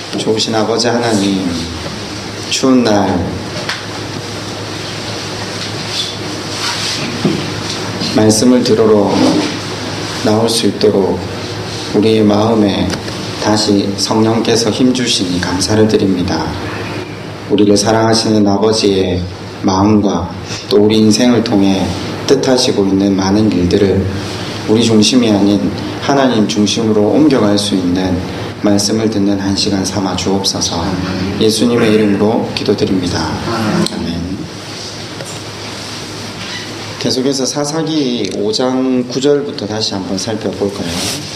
좋으신 아버지 하나님, 추운 날 말씀을 들으러 나올 수 있도록 우리의 마음에 다시 성령께서 힘주시니 감사를 드립니다. 우리를 사랑하시는 아버지의 마음과 또 우리 인생을 통해 뜻하시고 있는 많은 일들을 우리 중심이 아닌 하나님 중심으로 옮겨갈 수 있는 말씀을 듣는 한 시간 삼아 주옵소서. 예수님의 이름으로 기도드립니다. 아멘. 계속해서 사사기 5장 9절부터 다시 한번 살펴볼까요?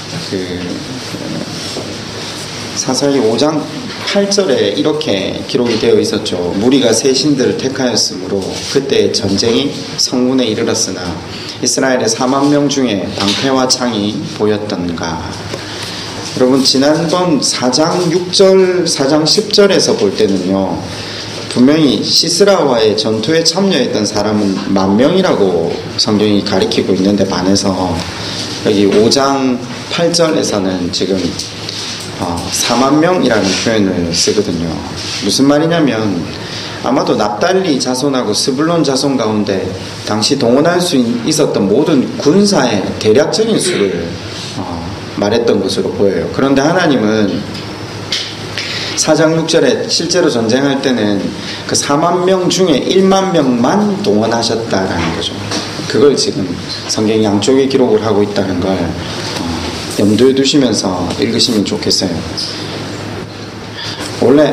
사사기 5장 8절에 이렇게 기록이 되어 있었죠. 무리가 새 신들을 택하였으므로 그때 전쟁이 성문에 이르렀으나 이스라엘의 4만 명 중에 방패와 창이 보였던가. 여러분, 지난번 4장 6절, 4장 10절에서 볼 때는요, 분명히 시스라와의 전투에 참여했던 사람은 10,000명이라고 성경이 가리키고 있는데 반해서 여기 5장 8절에서는 지금 40,000명이라는 표현을 쓰거든요. 무슨 말이냐면 아마도 납달리 자손하고 스불론 자손 가운데 당시 동원할 수 있었던 모든 군사의 대략적인 수를 말했던 것으로 보여요. 그런데 하나님은 4장 6절에 실제로 전쟁할 때는 그 4만 명 중에 1만 명만 동원하셨다라는 거죠. 그걸 지금 성경이 양쪽에 기록을 하고 있다는 걸 염두에 두시면서 읽으시면 좋겠어요. 원래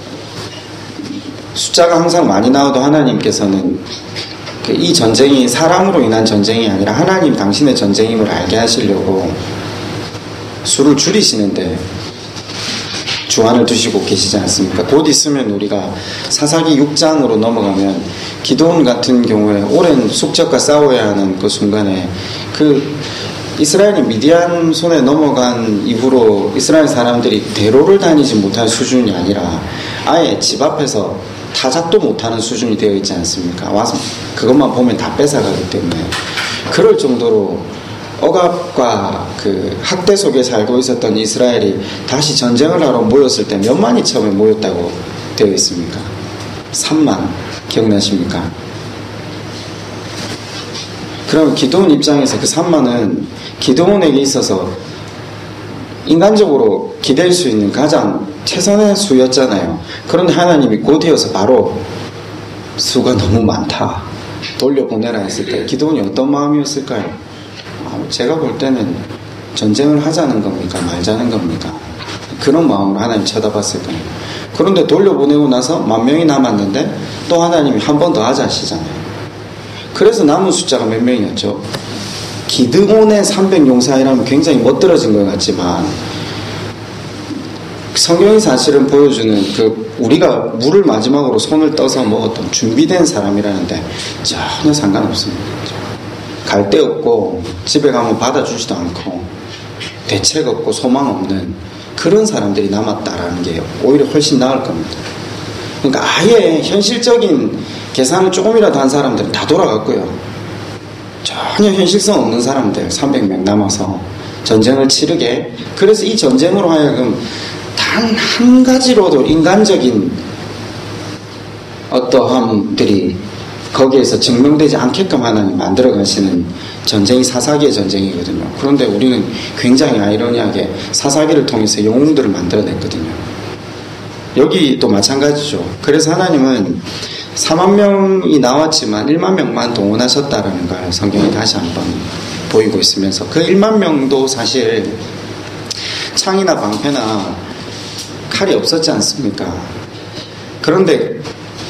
숫자가 항상 많이 나와도 하나님께서는 이 전쟁이 사람으로 인한 전쟁이 아니라 하나님 당신의 전쟁임을 알게 하시려고 수를 줄이시는데 주안을 두시고 계시지 않습니까? 곧 있으면 우리가 사사기 6장으로 넘어가면 기드온 같은 경우에 오랜 숙적과 싸워야 하는 그 순간에 이스라엘이 미디안 손에 넘어간 이후로 이스라엘 사람들이 대로를 다니지 못할 수준이 아니라 아예 집 앞에서 타작도 못하는 수준이 되어 있지 않습니까? 와서 그것만 보면 다 뺏어가기 때문에 그럴 정도로 억압과 학대 속에 살고 있었던 이스라엘이 다시 전쟁을 하러 모였을 때 몇만이 처음에 모였다고 되어 있습니까? 3만. 기억나십니까? 그럼 기드온 입장에서 그 3만은 기드온에게 있어서 인간적으로 기댈 수 있는 가장 최선의 수였잖아요. 그런데 하나님이 곧이어서 바로 수가 너무 많다, 돌려보내라 했을 때 기드온이 어떤 마음이었을까요? 제가 볼 때는 전쟁을 하자는 겁니까? 말자는 겁니까? 그런 마음으로 하나님 쳐다봤을 거예요. 그런데 돌려보내고 나서 10,000명이 남았는데 또 하나님이 한 번 더 하자 하시잖아요. 그래서 남은 숫자가 몇 명이었죠? 기드온의 300용사이라면 굉장히 멋들어진 것 같지만 성경이 사실은 보여주는 우리가 물을 마지막으로 손을 떠서 먹었던 준비된 사람이라는데 전혀 상관없습니다. 갈 데 없고 집에 가면 받아주지도 않고 대책 없고 소망 없는 그런 사람들이 남았다라는 게 오히려 훨씬 나을 겁니다. 그러니까 아예 현실적인 계산을 조금이라도 한 사람들은 다 돌아갔고요. 전혀 현실성 없는 사람들 300명 남아서 전쟁을 치르게, 그래서 이 전쟁으로 하여금 단 한 가지로도 인간적인 어떠함들이 거기에서 증명되지 않게끔 하나님 만들어 가시는 전쟁이 사사기의 전쟁이거든요. 그런데 우리는 굉장히 아이러니하게 사사기를 통해서 영웅들을 만들어냈거든요. 여기도 마찬가지죠. 그래서 하나님은 4만 명이 나왔지만 1만 명만 동원하셨다라는 걸 성경이 다시 한번 보이고 있으면서 그 1만 명도 사실 창이나 방패나 칼이 없었지 않습니까? 그런데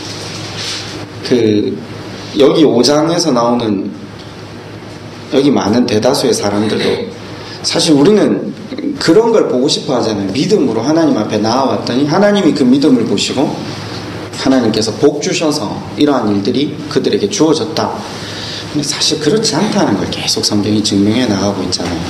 여기 5장에서 나오는 여기 많은 대다수의 사람들도 사실 우리는 그런 걸 보고 싶어 하잖아요. 믿음으로 하나님 앞에 나아왔더니 하나님이 그 믿음을 보시고 하나님께서 복 주셔서 이러한 일들이 그들에게 주어졌다. 근데 사실 그렇지 않다는 걸 계속 성경이 증명해 나가고 있잖아요.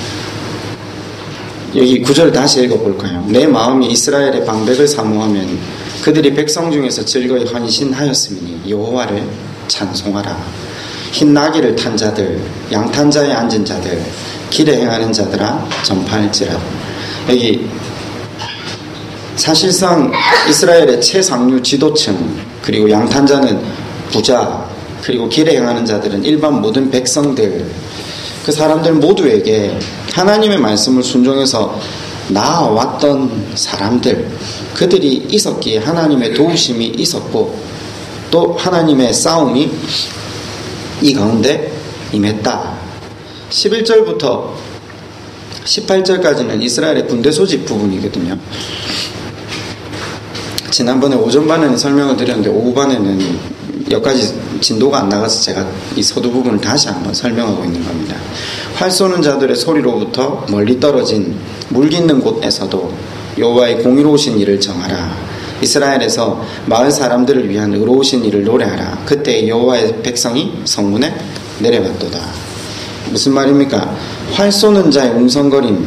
여기 9절 다시 읽어볼까요? 내 마음이 이스라엘의 방백을 사모하면 그들이 백성 중에서 즐거이 헌신하였으니 여호와를 찬송하라. 흰 나귀를 탄 자들, 양탄자에 앉은 자들, 길에 행하는 자들아 전파할지라. 여기 사실상 이스라엘의 최상류 지도층, 그리고 양탄자는 부자, 그리고 길에 행하는 자들은 일반 모든 백성들, 그 사람들 모두에게 하나님의 말씀을 순종해서 나아왔던 사람들, 그들이 있었기에 하나님의 도우심이 있었고 또 하나님의 싸움이 이 가운데 임했다. 11절부터 18절까지는 이스라엘의 군대 소집 부분이거든요. 지난번에 오전반에는 설명을 드렸는데 오후반에는 여기까지 진도가 안 나가서 제가 이 서두 부분을 다시 한번 설명하고 있는 겁니다. 활 쏘는 자들의 소리로부터 멀리 떨어진 물 깃는 곳에서도 여호와의 공의로우신 일을 정하라. 이스라엘에서 마을 사람들을 위한 의로우신 일을 노래하라. 그때 여호와의 백성이 성문에 내려갔도다. 무슨 말입니까? 활 쏘는 자의 웅성거림,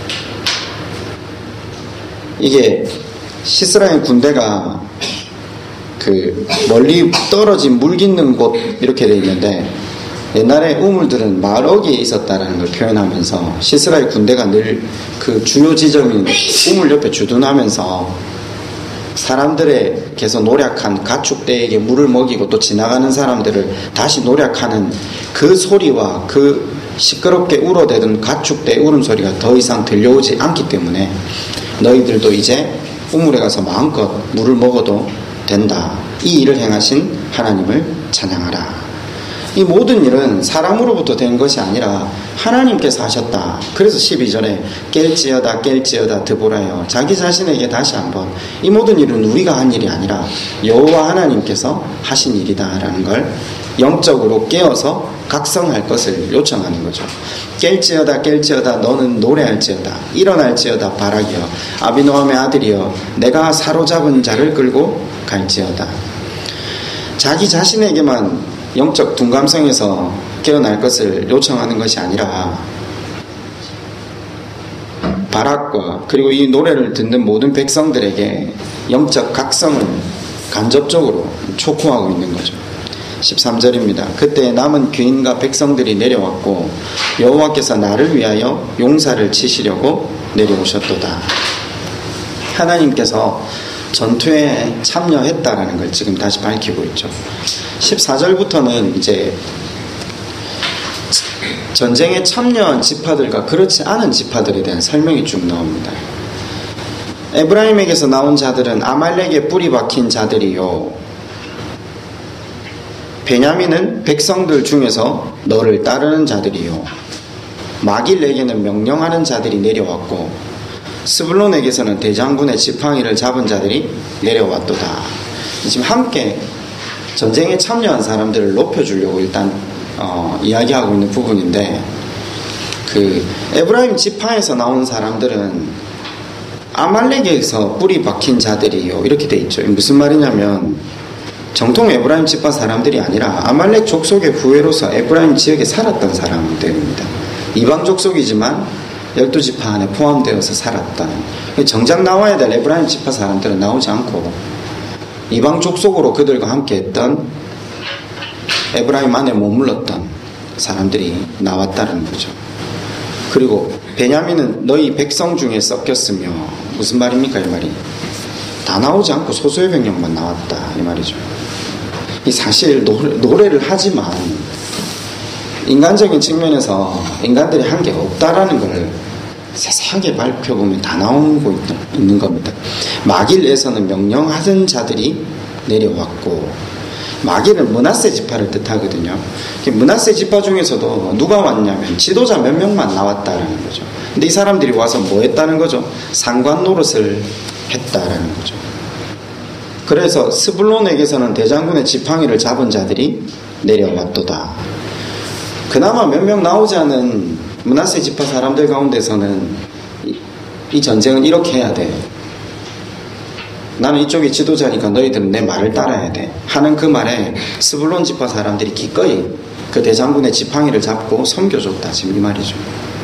이게 시스라의 군대가 그 멀리 떨어진 물 깃는 곳 이렇게 되어 있는데, 옛날에 우물들은 마을 어귀에 있었다라는 걸 표현하면서 시스라의 군대가 늘 그 주요 지점인 우물 옆에 주둔하면서 사람들에게서 노력한 가축대에게 물을 먹이고 또 지나가는 사람들을 다시 노력하는 그 소리와 그 시끄럽게 울어대던 가축대의 울음소리가 더 이상 들려오지 않기 때문에 너희들도 이제 우물에 가서 마음껏 물을 먹어도 된다. 이 일을 행하신 하나님을 찬양하라. 이 모든 일은 사람으로부터 된 것이 아니라 하나님께서 하셨다. 그래서 12절에 깰지어다 드보라여, 자기 자신에게 다시 한번 이 모든 일은 우리가 한 일이 아니라 여호와 하나님께서 하신 일이다 라는 걸 영적으로 깨어서 각성할 것을 요청하는 거죠. 깰지어다 너는 노래할지어다, 일어날지어다 바라기여, 아비노함의 아들이여, 내가 사로잡은 자를 끌고 갈지어다. 자기 자신에게만 영적 둔감성에서 깨어날 것을 요청하는 것이 아니라 바락과 그리고 이 노래를 듣는 모든 백성들에게 영적 각성을 간접적으로 촉구하고 있는 거죠. 13절입니다. 그때 남은 귀인과 백성들이 내려왔고 여호와께서 나를 위하여 용사를 치시려고 내려오셨도다. 하나님께서 전투에 참여했다라는 걸 지금 다시 밝히고 있죠. 14절부터는 이제 전쟁에 참여한 지파들과 그렇지 않은 지파들에 대한 설명이 쭉 나옵니다. 에브라임에게서 나온 자들은 아말렉에 뿌리 박힌 자들이요, 베냐민은 백성들 중에서 너를 따르는 자들이요, 마길에게는 명령하는 자들이 내려왔고 스불론에게서는 대장군의 지팡이를 잡은 자들이 내려왔도다. 지금 함께 전쟁에 참여한 사람들을 높여주려고 일단 이야기하고 있는 부분인데, 그 에브라임 지파에서 나온 사람들은 아말렉에서 뿌리 박힌 자들이요 이렇게 돼 있죠. 무슨 말이냐면 정통 에브라임 지파 사람들이 아니라 아말렉 족속의 후예로서 에브라임 지역에 살았던 사람들입니다. 이방 족속이지만 12지파 안에 포함되어서 살았다. 정작 나와야 될 에브라임 지파 사람들은 나오지 않고 이방 족속으로 그들과 함께 했던 에브라임 안에 머물렀던 사람들이 나왔다는 거죠. 그리고 베냐민은 너희 백성 중에 섞였으며, 무슨 말입니까 이 말이? 다 나오지 않고 소수의 병력만 나왔다 이 말이죠. 이 사실 노래를 하지만 인간적인 측면에서 인간들이 한 게 없다라는 걸 세세하게 발표보면 다 나오고 있는 겁니다. 마길에서는 명령하던 자들이 내려왔고, 마길은 므낫세 지파를 뜻하거든요. 므낫세 지파 중에서도 누가 왔냐면 지도자 몇 명만 나왔다라는 거죠. 근데 이 사람들이 와서 뭐 했다는 거죠? 상관 노릇을 했다라는 거죠. 그래서 스불론에게서는 대장군의 지팡이를 잡은 자들이 내려왔도다. 그나마 몇 명 나오지 않은 므낫세 지파 사람들 가운데서는 이 전쟁은 이렇게 해야 돼, 나는 이쪽이 지도자니까 너희들은 내 말을 따라야 돼 하는 그 말에 스불론 지파 사람들이 기꺼이 그 대장군의 지팡이를 잡고 섬겨줬다, 지금 이 말이죠.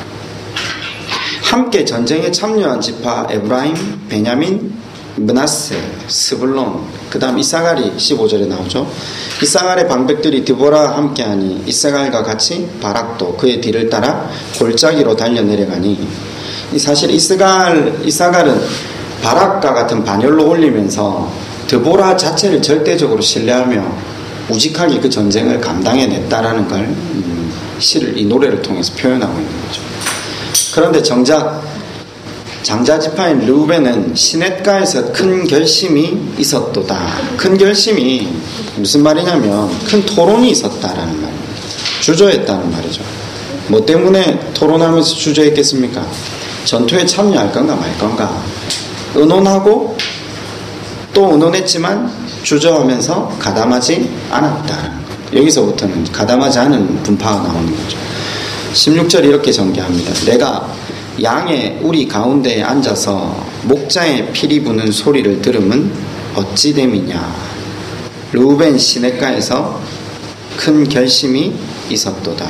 함께 전쟁에 참여한 지파 에브라임, 베냐민, 므낫세, 스불론, 그 다음 이사갈이 15절에 나오죠. 이사갈의 방백들이 드보라와 함께하니 이사갈과 같이 바락도 그의 뒤를 따라 골짜기로 달려 내려가니, 사실 이사갈은 바락과 같은 반열로 올리면서 드보라 자체를 절대적으로 신뢰하며 우직하게 그 전쟁을 감당해냈다라는 걸 시를 이 노래를 통해서 표현하고 있는 거죠. 그런데 정작 장자지파인 르우벤은 시냇가에서 큰 결심이 있었도다. 큰 결심이 무슨 말이냐면 큰 토론이 있었다라는 말입니다. 주저했다는 말이죠. 뭐 때문에 토론하면서 주저했겠습니까? 전투에 참여할 건가 말 건가. 의논하고 또 의논했지만 주저하면서 가담하지 않았다. 여기서부터는 가담하지 않은 분파가 나오는 거죠. 16절 이렇게 전개합니다. 내가 양의 우리 가운데에 앉아서 목자의 피리 부는 소리를 들으면 어찌 됨이냐. 르우벤 시냇가에서 큰 결심이 있었도다.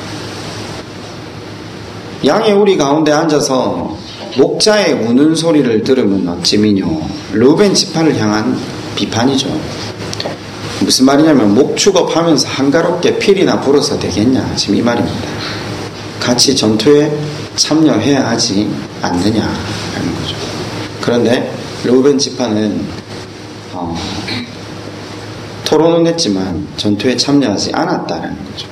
양의 우리 가운데 앉아서 목자의 우는 소리를 들으면 어찌미뇨. 르우벤 지파를 향한 비판이죠. 무슨 말이냐면 목축업하면서 한가롭게 필이나 불어서 되겠냐. 지금 이 말입니다. 같이 전투에 참여해야 하지 않느냐라는 거죠. 그런데 르우벤 지파는 토론은 했지만 전투에 참여하지 않았다라는 거죠.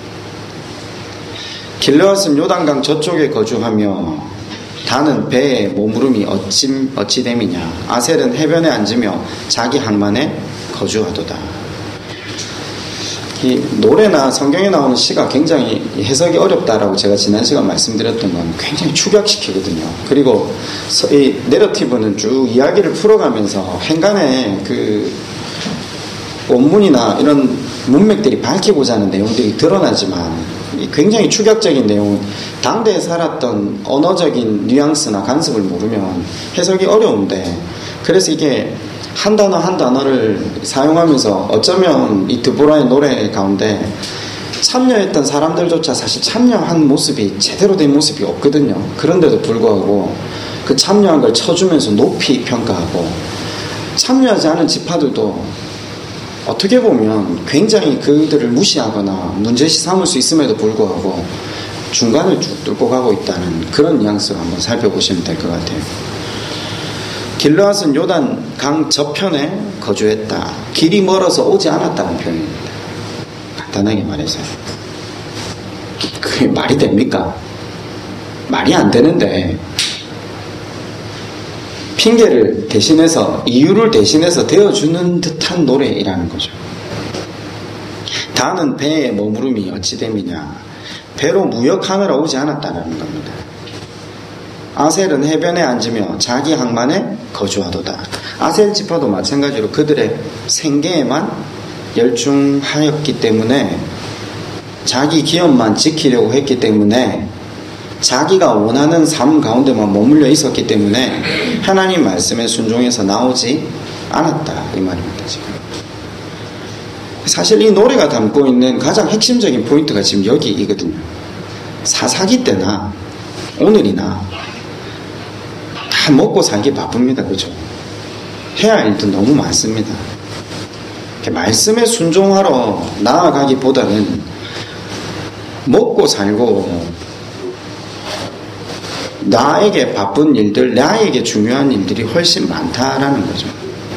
길르앗은 요단강 저쪽에 거주하며 단은 배에 머무름이 어찌 됨이냐. 아셀은 해변에 앉으며 자기 항만에 거주하도다. 이 노래나 성경에 나오는 시가 굉장히 해석이 어렵다라고 제가 지난 시간 말씀드렸던 건 굉장히 축약시키거든요. 그리고 이 내러티브는 쭉 이야기를 풀어가면서 행간에 그 원문이나 이런 문맥들이 밝히고자 하는 내용들이 드러나지만 굉장히 축약적인 내용은 당대에 살았던 언어적인 뉘앙스나 간섭을 모르면 해석이 어려운데, 그래서 이게 한 단어 한 단어를 사용하면서 어쩌면 이 드보라의 노래 가운데 참여했던 사람들조차 사실 참여한 모습이 제대로 된 모습이 없거든요. 그런데도 불구하고 그 참여한 걸 쳐주면서 높이 평가하고, 참여하지 않은 지파들도 어떻게 보면 굉장히 그들을 무시하거나 문제시 삼을 수 있음에도 불구하고 중간을 쭉 뚫고 가고 있다는 그런 뉘앙스를 한번 살펴보시면 될 것 같아요. 길르앗은 요단 강 저편에 거주했다. 길이 멀어서 오지 않았다는 표현입니다. 간단하게 말해서 그게 말이 됩니까? 말이 안 되는데 핑계를 대신해서, 이유를 대신해서 되어주는 듯한 노래이라는 거죠. 다는 배에 머무름이 어찌 됨이냐. 배로 무역하느라 오지 않았다는 겁니다. 아셀은 해변에 앉으며 자기 항만에 거주하도다. 아셀 지파도 마찬가지로 그들의 생계에만 열중하였기 때문에, 자기 기업만 지키려고 했기 때문에, 자기가 원하는 삶 가운데만 머물러 있었기 때문에 하나님 말씀에 순종해서 나오지 않았다, 이 말입니다. 지금 사실 이 노래가 담고 있는 가장 핵심적인 포인트가 지금 여기이거든요. 사사기 때나 오늘이나 다 먹고 살기 바쁩니다. 그죠? 해야 할 일도 너무 많습니다. 말씀에 순종하러 나아가기보다는 먹고 살고 나에게 바쁜 일들, 나에게 중요한 일들이 훨씬 많다라는 거죠.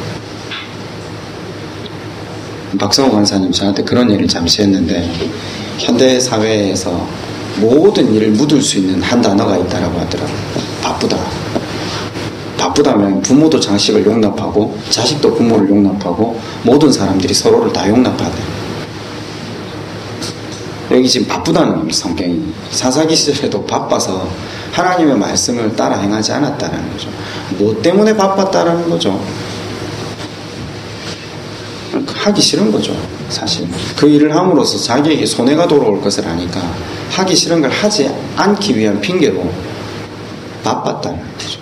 박성호 권사님 저한테 그런 얘기를 잠시 했는데, 현대 사회에서 모든 일을 묻을 수 있는 한 단어가 있다라고 하더라고요. 바쁘다. 바쁘다면 부모도 자식을 용납하고 자식도 부모를 용납하고 모든 사람들이 서로를 다 용납하대. 여기 지금 바쁘다는 겁니다. 성경이 사사기 시절에도 바빠서 하나님의 말씀을 따라 행하지 않았다는 거죠. 뭐 때문에 바빴다라는 거죠? 하기 싫은 거죠. 사실 그 일을 함으로써 자기에게 손해가 돌아올 것을 아니까 하기 싫은 걸 하지 않기 위한 핑계로 바빴다는 거죠.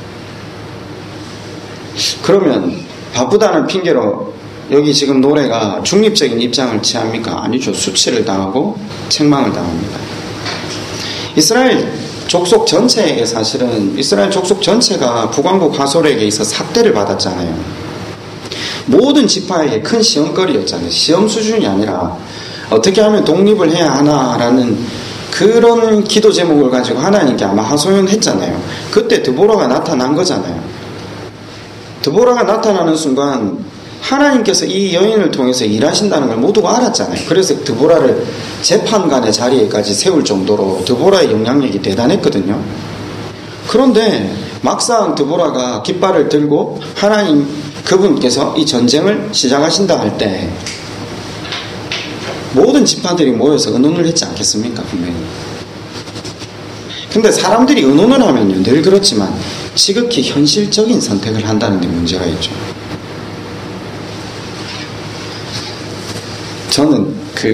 그러면 바쁘다는 핑계로 여기 지금 노래가 중립적인 입장을 취합니까? 아니죠. 수치를 당하고 책망을 당합니다. 이스라엘 족속 전체에게, 사실은 이스라엘 족속 전체가 북왕국 하솔에게 있어 삭대를 받았잖아요. 모든 지파에게 큰 시험거리였잖아요. 시험 수준이 아니라 어떻게 하면 독립을 해야 하나라는 그런 기도 제목을 가지고 하나님께 아마 하소연했잖아요. 그때 드보라가 나타난 거잖아요. 드보라가 나타나는 순간 하나님께서 이 여인을 통해서 일하신다는 걸 모두가 알았잖아요. 그래서 드보라를 재판관의 자리에까지 세울 정도로 드보라의 영향력이 대단했거든요. 그런데 막상 드보라가 깃발을 들고 하나님 그분께서 이 전쟁을 시작하신다 할 때 모든 지파들이 모여서 의논을 했지 않겠습니까? 분명히. 근데 사람들이 의논을 하면요, 늘 그렇지만 지극히 현실적인 선택을 한다는 데 문제가 있죠. 저는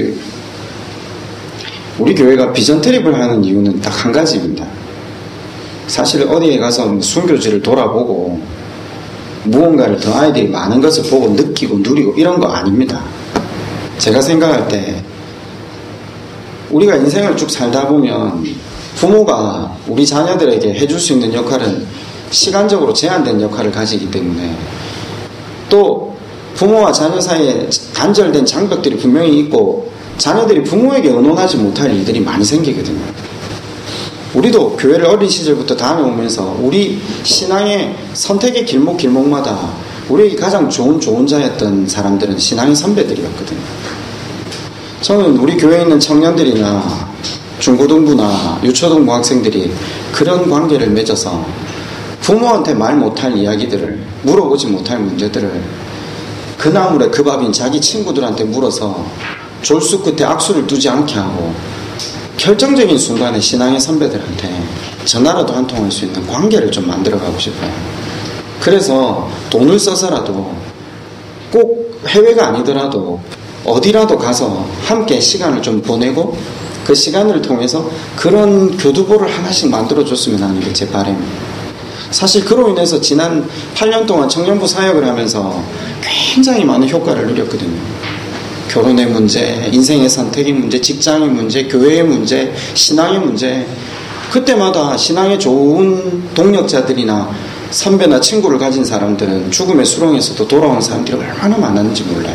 우리 교회가 비전 트립을 하는 이유는 딱 한 가지입니다. 사실 어디에 가서 순교지를 돌아보고 무언가를 더 아이들이 많은 것을 보고 느끼고 누리고 이런 거 아닙니다. 제가 생각할 때 우리가 인생을 쭉 살다 보면 부모가 우리 자녀들에게 해줄 수 있는 역할은 시간적으로 제한된 역할을 가지기 때문에 또 부모와 자녀 사이에 단절된 장벽들이 분명히 있고 자녀들이 부모에게 의논하지 못할 일들이 많이 생기거든요. 우리도 교회를 어린 시절부터 다녀오면서 우리 신앙의 선택의 길목마다 우리에게 가장 좋은 조언자였던 사람들은 신앙의 선배들이었거든요. 저는 우리 교회에 있는 청년들이나 중고등부나 유초등부 학생들이 그런 관계를 맺어서 부모한테 말 못할 이야기들을, 물어보지 못할 문제들을 그 나물에 그 밥인 자기 친구들한테 물어서 졸수 끝에 악수를 두지 않게 하고 결정적인 순간에 신앙의 선배들한테 전화라도 한 통 할 수 있는 관계를 좀 만들어가고 싶어요. 그래서 돈을 써서라도 꼭 해외가 아니더라도 어디라도 가서 함께 시간을 좀 보내고 그 시간을 통해서 그런 교두보를 하나씩 만들어줬으면 하는 게 제 바람입니다. 사실 그로 인해서 지난 8년 동안 청년부 사역을 하면서 굉장히 많은 효과를 누렸거든요. 결혼의 문제, 인생의 선택의 문제, 직장의 문제, 교회의 문제, 신앙의 문제. 그때마다 신앙에 좋은 동력자들이나 선배나 친구를 가진 사람들은 죽음의 수렁에서도 돌아온 사람들이 얼마나 많았는지 몰라요.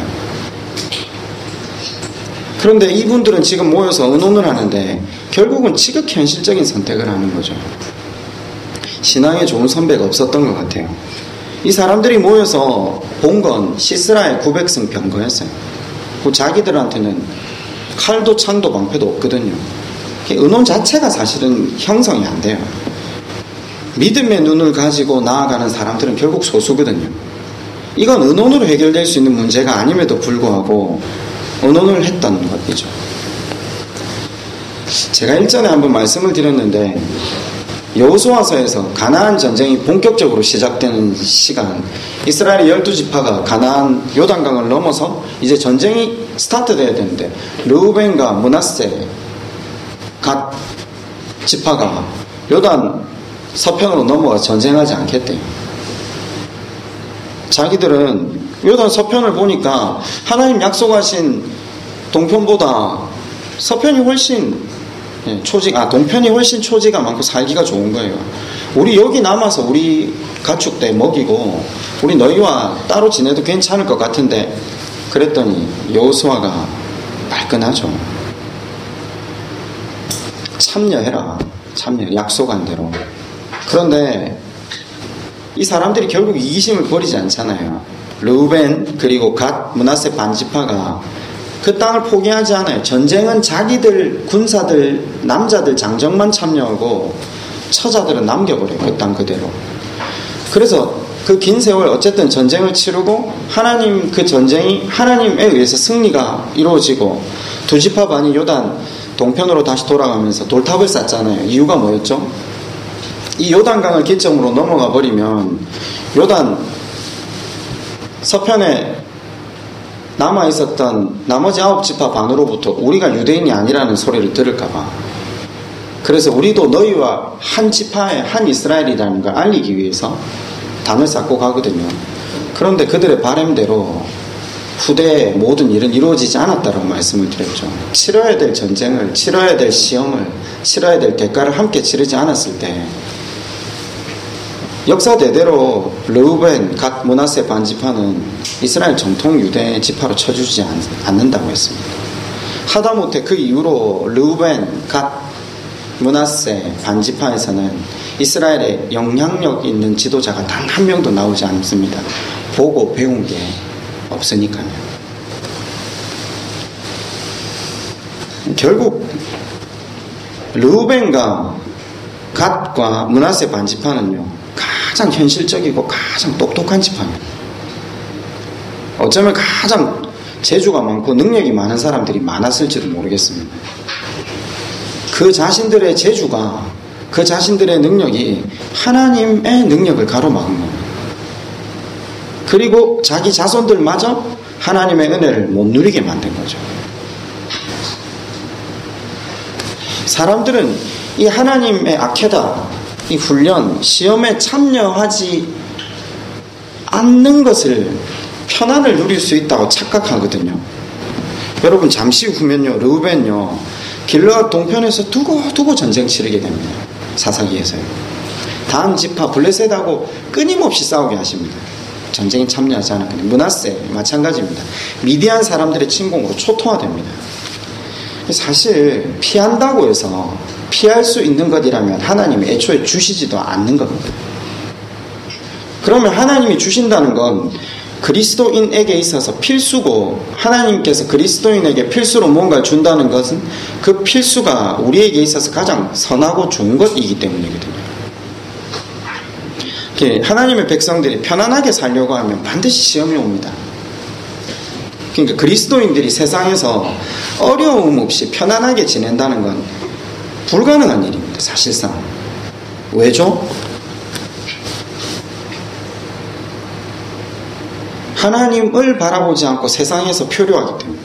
그런데 이분들은 지금 모여서 의논을 하는데 결국은 지극히 현실적인 선택을 하는 거죠. 신앙에 좋은 선배가 없었던 것 같아요. 이 사람들이 모여서 본 건 시스라의 900승 병거였어요. 자기들한테는 칼도 창도 방패도 없거든요. 의논 자체가 사실은 형성이 안 돼요. 믿음의 눈을 가지고 나아가는 사람들은 결국 소수거든요. 이건 의논으로 해결될 수 있는 문제가 아님에도 불구하고 의논을 했던 것이죠. 제가 일전에 한번 말씀을 드렸는데 여호수아서에서 가나안 전쟁이 본격적으로 시작되는 시간, 이스라엘의 12지파가 가나안 요단강을 넘어서 이제 전쟁이 스타트돼야 되는데 르우벤과 므낫세 각 지파가 요단 서편으로 넘어가 전쟁하지 않겠대요. 자기들은 요단 서편을 보니까 하나님 약속하신 동편보다 서편이 훨씬 동편이 훨씬 초지가 많고 살기가 좋은 거예요. 우리 여기 남아서 우리 가축 때 먹이고 우리 너희와 따로 지내도 괜찮을 것 같은데, 그랬더니 여호수아가 발끈하죠. 참여해라. 약속한 대로. 그런데 이 사람들이 결국 이기심을 버리지 않잖아요. 르우벤 그리고 갓 므낫세 반지파가 그 땅을 포기하지 않아요. 전쟁은 자기들 군사들 남자들 장정만 참여하고 처자들은 남겨버려요. 그 땅 그대로. 그래서 그 긴 세월 어쨌든 전쟁을 치르고 하나님 그 전쟁이 하나님에 의해서 승리가 이루어지고 두 지파 반이 요단 동편으로 다시 돌아가면서 돌탑을 쌓잖아요. 이유가 뭐였죠? 이 요단강을 기점으로 넘어가 버리면 요단 서편에 남아있었던 나머지 9지파 반으로부터 우리가 유대인이 아니라는 소리를 들을까봐, 그래서 우리도 너희와 한 지파의 한 이스라엘이라는 걸 알리기 위해서 담을 쌓고 가거든요. 그런데 그들의 바람대로 후대의 모든 일은 이루어지지 않았다고 말씀을 드렸죠. 치러야 될 전쟁을, 치러야 될 시험을, 치러야 될 대가를 함께 치르지 않았을 때 역사대대로 르우벤, 갓, 므낫세 반지파는 이스라엘 정통 유대 지파로 쳐주지 않는다고 했습니다. 하다못해 그 이후로 르우벤, 갓, 므낫세 반지파에서는 이스라엘에 영향력 있는 지도자가 단 한 명도 나오지 않습니다. 보고 배운 게 없으니까요. 결국 르우벤과 갓과 므낫세 반지파는요, 가장 현실적이고 가장 똑똑한 지파입니다. 어쩌면 가장 재주가 많고 능력이 많은 사람들이 많았을지도 모르겠습니다. 그 자신들의 재주가, 그 자신들의 능력이 하나님의 능력을 가로막은 겁니다. 그리고 자기 자손들마저 하나님의 은혜를 못 누리게 만든 거죠. 사람들은 이 하나님의 아케다, 이 훈련, 시험에 참여하지 않는 것을 편안을 누릴 수 있다고 착각하거든요. 여러분, 잠시 후면요, 르우벤요, 길르앗 동편에서 두고 전쟁 치르게 됩니다. 사사기에서요. 다음 지파 블레셋하고 끊임없이 싸우게 하십니다. 전쟁에 참여하지 않았거든요. 므낫세 마찬가지입니다. 미디안 사람들의 침공으로 초토화됩니다. 사실 피한다고 해서 피할 수 있는 것이라면 하나님이 애초에 주시지도 않는 겁니다. 그러면 하나님이 주신다는 건 그리스도인에게 있어서 필수고, 하나님께서 그리스도인에게 필수로 뭔가를 준다는 것은 그 필수가 우리에게 있어서 가장 선하고 좋은 것이기 때문이거든요. 하나님의 백성들이 편안하게 살려고 하면 반드시 시험이 옵니다. 그러니까 그리스도인들이 세상에서 어려움 없이 편안하게 지낸다는 건 불가능한 일입니다. 사실상. 왜죠? 하나님을 바라보지 않고 세상에서 표류하기 때문에.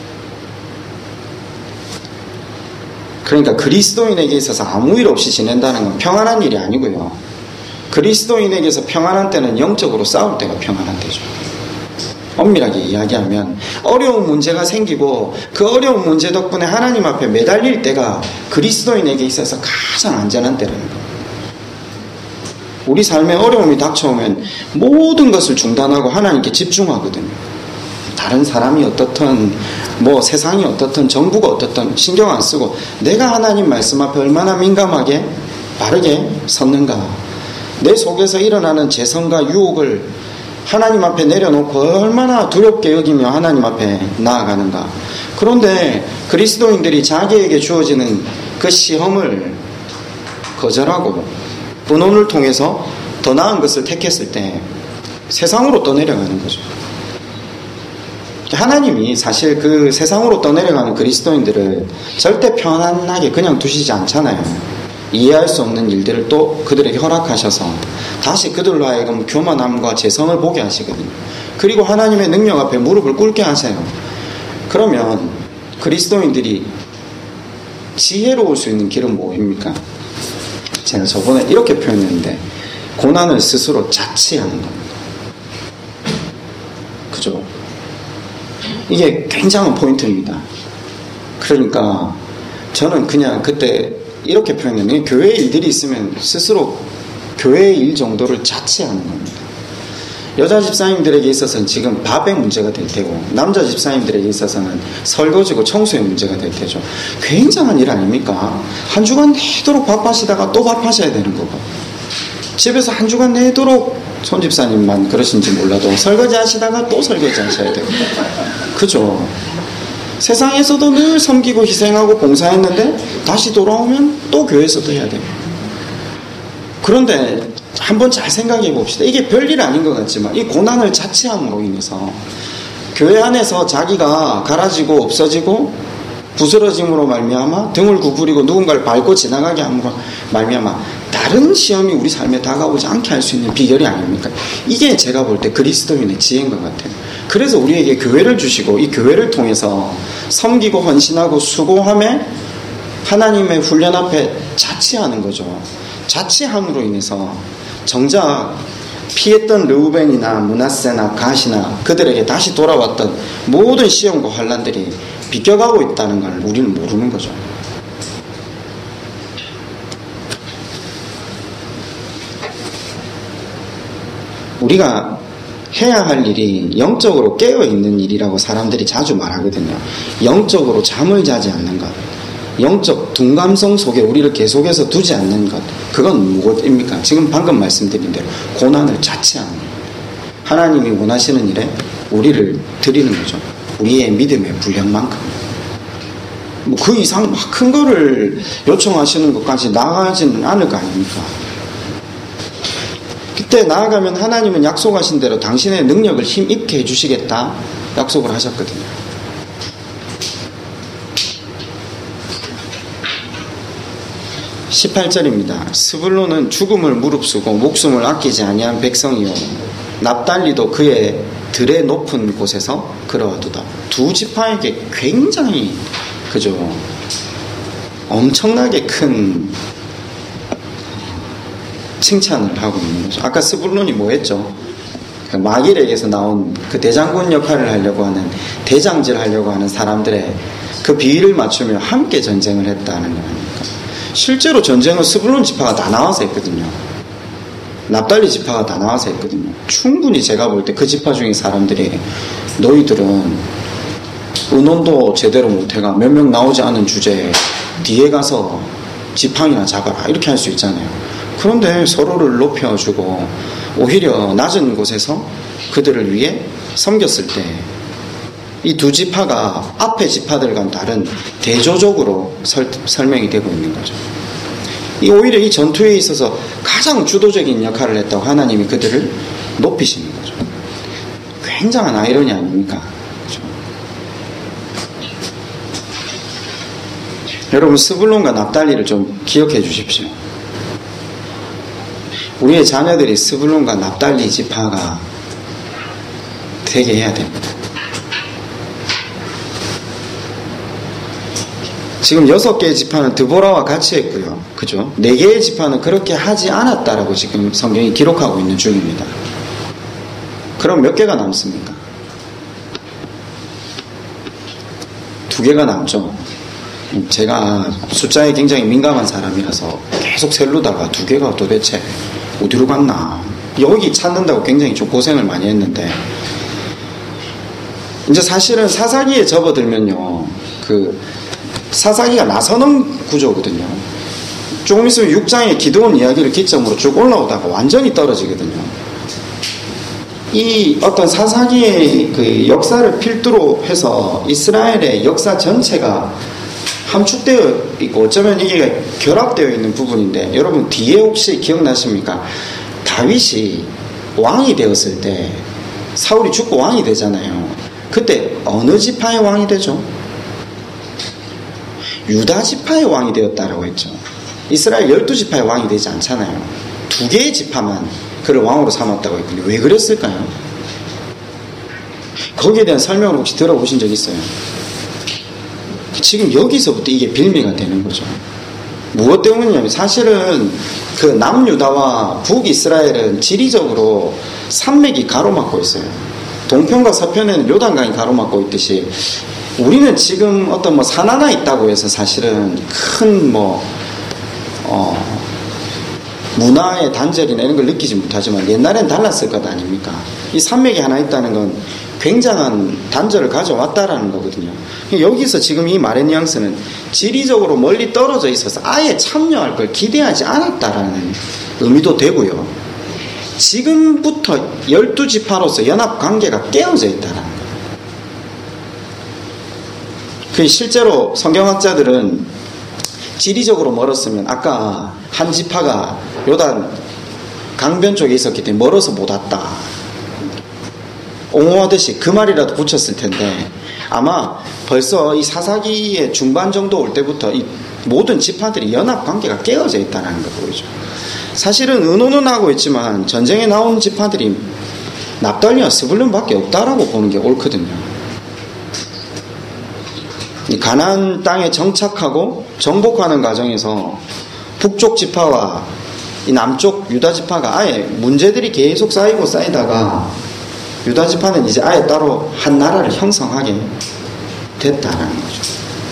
그러니까 그리스도인에게 있어서 아무 일 없이 지낸다는 건 평안한 일이 아니고요. 그리스도인에게서 평안한 때는 영적으로 싸울 때가 평안한 때죠. 엄밀하게 이야기하면 어려운 문제가 생기고 그 어려운 문제 덕분에 하나님 앞에 매달릴 때가 그리스도인에게 있어서 가장 안전한 때라는 겁니다. 우리 삶에 어려움이 닥쳐오면 모든 것을 중단하고 하나님께 집중하거든요. 다른 사람이 어떻든 세상이 어떻든 정부가 어떻든 신경 안 쓰고 내가 하나님 말씀 앞에 얼마나 민감하게 바르게 섰는가, 내 속에서 일어나는 재성과 유혹을 하나님 앞에 내려놓고 얼마나 두렵게 여기며 하나님 앞에 나아가는가. 그런데 그리스도인들이 자기에게 주어지는 그 시험을 거절하고 분원을 통해서 더 나은 것을 택했을 때 세상으로 떠내려가는 거죠. 하나님이 사실 그 세상으로 떠내려가는 그리스도인들을 절대 편안하게 그냥 두시지 않잖아요. 이해할 수 없는 일들을 또 그들에게 허락하셔서 다시 그들로 하여금 교만함과 재성을 보게 하시거든요. 그리고 하나님의 능력 앞에 무릎을 꿇게 하세요. 그러면 그리스도인들이 지혜로울 수 있는 길은 뭐입니까? 제가 저번에 이렇게 표현했는데, 고난을 스스로 자치하는 겁니다. 그죠? 이게 굉장한 포인트입니다. 그러니까 저는 그냥 그때 이렇게 표현했는데, 교회에 일들이 있으면 스스로 교회의 일 정도를 자치하는 겁니다. 여자 집사님들에게 있어서는 지금 밥의 문제가 될 테고, 남자 집사님들에게 있어서는 설거지고 청소의 문제가 될 테죠. 굉장한 일 아닙니까? 한 주간 내도록 밥하시다가 또 밥하셔야 되는 거고, 집에서 한 주간 내도록 손 집사님만 그러신지 몰라도 설거지 하시다가 또 설거지 하셔야 되고, 그죠? 세상에서도 늘 섬기고 희생하고 봉사했는데 다시 돌아오면 또 교회에서도 해야 돼요. 그런데 한번 잘 생각해 봅시다. 이게 별일 아닌 것 같지만 이 고난을 자체함으로 인해서 교회 안에서 자기가 갈아지고 없어지고 부스러짐으로 말미암아 등을 구부리고 누군가를 밟고 지나가게 함으로 말미암아 다른 시험이 우리 삶에 다가오지 않게 할 수 있는 비결이 아닙니까? 이게 제가 볼 때 그리스도인의 지혜인 것 같아요. 그래서 우리에게 교회를 주시고 이 교회를 통해서 섬기고 헌신하고 수고함에 하나님의 훈련 앞에 자치하는 거죠. 자치함으로 인해서 정작 피했던 르우벤이나 므낫세나 갓이나 그들에게 다시 돌아왔던 모든 시험과 환난들이 비껴가고 있다는 걸 우리는 모르는 거죠. 우리가 해야 할 일이 영적으로 깨어있는 일이라고 사람들이 자주 말하거든요. 영적으로 잠을 자지 않는 것, 영적 둔감성 속에 우리를 계속해서 두지 않는 것, 그건 무엇입니까? 지금 방금 말씀드린 대로 고난을 자체하는 거예요. 하나님이 원하시는 일에 우리를 드리는 거죠. 우리의 믿음의 분량만큼. 뭐 그 이상 막 큰 거를 요청하시는 것까지 나아가지는 않을 거 아닙니까? 그때 나아가면 하나님은 약속하신 대로 당신의 능력을 힘입게 해주시겠다 약속을 하셨거든요. 18절입니다. 스불론은 죽음을 무릅쓰고 목숨을 아끼지 아니한 백성이요 납달리도 그의 들의 높은 곳에서 걸어와두다. 두 지파에게 굉장히 그죠 엄청나게 큰 칭찬을 하고 있는 거죠. 아까 스불론이 뭐 했죠? 마길에게서 나온 그 대장군 역할을 하려고 하는, 대장질 하려고 하는 사람들의 그 비위를 맞추며 함께 전쟁을 했다는 거니까. 실제로 전쟁은 스불론 지파가 다 나와서 했거든요. 납달리 지파가 다 나와서 했거든요. 충분히 제가 볼 때 그 지파 중에 사람들이 너희들은 의논도 제대로 못해가 몇 명 나오지 않은 주제에 뒤에 가서 지팡이나 잡아라 이렇게 할 수 있잖아요. 그런데 서로를 높여주고 오히려 낮은 곳에서 그들을 위해 섬겼을 때 이 두 지파가 앞에 지파들과는 다른 대조적으로 설명이 되고 있는 거죠. 오히려 이 전투에 있어서 가장 주도적인 역할을 했다고 하나님이 그들을 높이시는 거죠. 굉장한 아이러니 아닙니까? 그렇죠? 여러분 스불론과 납달리를 좀 기억해 주십시오. 우리의 자녀들이 스불론과 납달리 지파가 되게 해야 됩니다. 지금 6개의 지파는 드보라와 같이 했고요. 그죠? 4개의 지파는 그렇게 하지 않았다라고 지금 성경이 기록하고 있는 중입니다. 그럼 몇 개가 남습니까? 2개가 남죠. 제가 숫자에 굉장히 민감한 사람이라서 계속 셀르다가 2개가 도대체 어디로 갔나. 여기 찾는다고 굉장히 좀 고생을 많이 했는데, 이제 사실은 사사기에 접어들면요. 사사기가 나서는 구조거든요. 조금 있으면 6장의 기드온 이야기를 기점으로 쭉 올라오다가 완전히 떨어지거든요. 이 어떤 사사기의 그 역사를 필두로 해서 이스라엘의 역사 전체가 함축되어 있고 어쩌면 이게 결합되어 있는 부분인데, 여러분 뒤에 혹시 기억나십니까? 다윗이 왕이 되었을 때 사울이 죽고 왕이 되잖아요. 그때 어느 지파의 왕이 되죠? 유다 지파의 왕이 되었다라고 했죠. 이스라엘 12지파의 왕이 되지 않잖아요. 2개의 지파만 그를 왕으로 삼았다고 했는데 왜 그랬을까요? 거기에 대한 설명을 혹시 들어보신 적 있어요? 지금 여기서부터 이게 빌미가 되는 거죠. 무엇 때문이냐면 사실은 그 남유다와 북이스라엘은 지리적으로 산맥이 가로막고 있어요. 동편과 서편에는 요단강이 가로막고 있듯이 우리는 지금 어떤 산 하나 있다고 해서 사실은 큰 문화의 단절이나 이런 걸 느끼지 못하지만 옛날엔 달랐을 것 아닙니까? 이 산맥이 하나 있다는 건 굉장한 단절을 가져왔다라는 거거든요. 여기서 지금 이 말의 뉘앙스는 지리적으로 멀리 떨어져 있어서 아예 참여할 걸 기대하지 않았다라는 의미도 되고요. 지금부터 12지파로서 연합관계가 깨어져 있다라는 거예요. 실제로 성경학자들은 지리적으로 멀었으면 아까 한 지파가 요단 강변 쪽에 있었기 때문에 멀어서 못 왔다, 옹호하듯이 그 말이라도 붙였을 텐데, 아마 벌써 이 사사기의 중반 정도 올 때부터 이 모든 지파들이 연합관계가 깨어져 있다는 거 보이죠. 사실은 의논은 하고 있지만 전쟁에 나온 지파들이 납달리와 스불론밖에 없다라고 보는 게 옳거든요. 이 가나안 땅에 정착하고 정복하는 과정에서 북쪽 지파와 이 남쪽 유다 지파가 아예 문제들이 계속 쌓이고 쌓이다가 유다 지파는 이제 아예 따로 한 나라를 형성하게 됐다라는 거죠.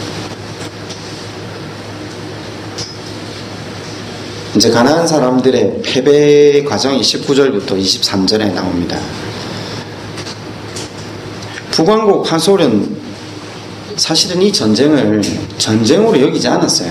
이제 가나안 사람들의 패배 과정이 19절부터 23절에 나옵니다. 북왕국 하솔은 사실은 이 전쟁을 전쟁으로 여기지 않았어요.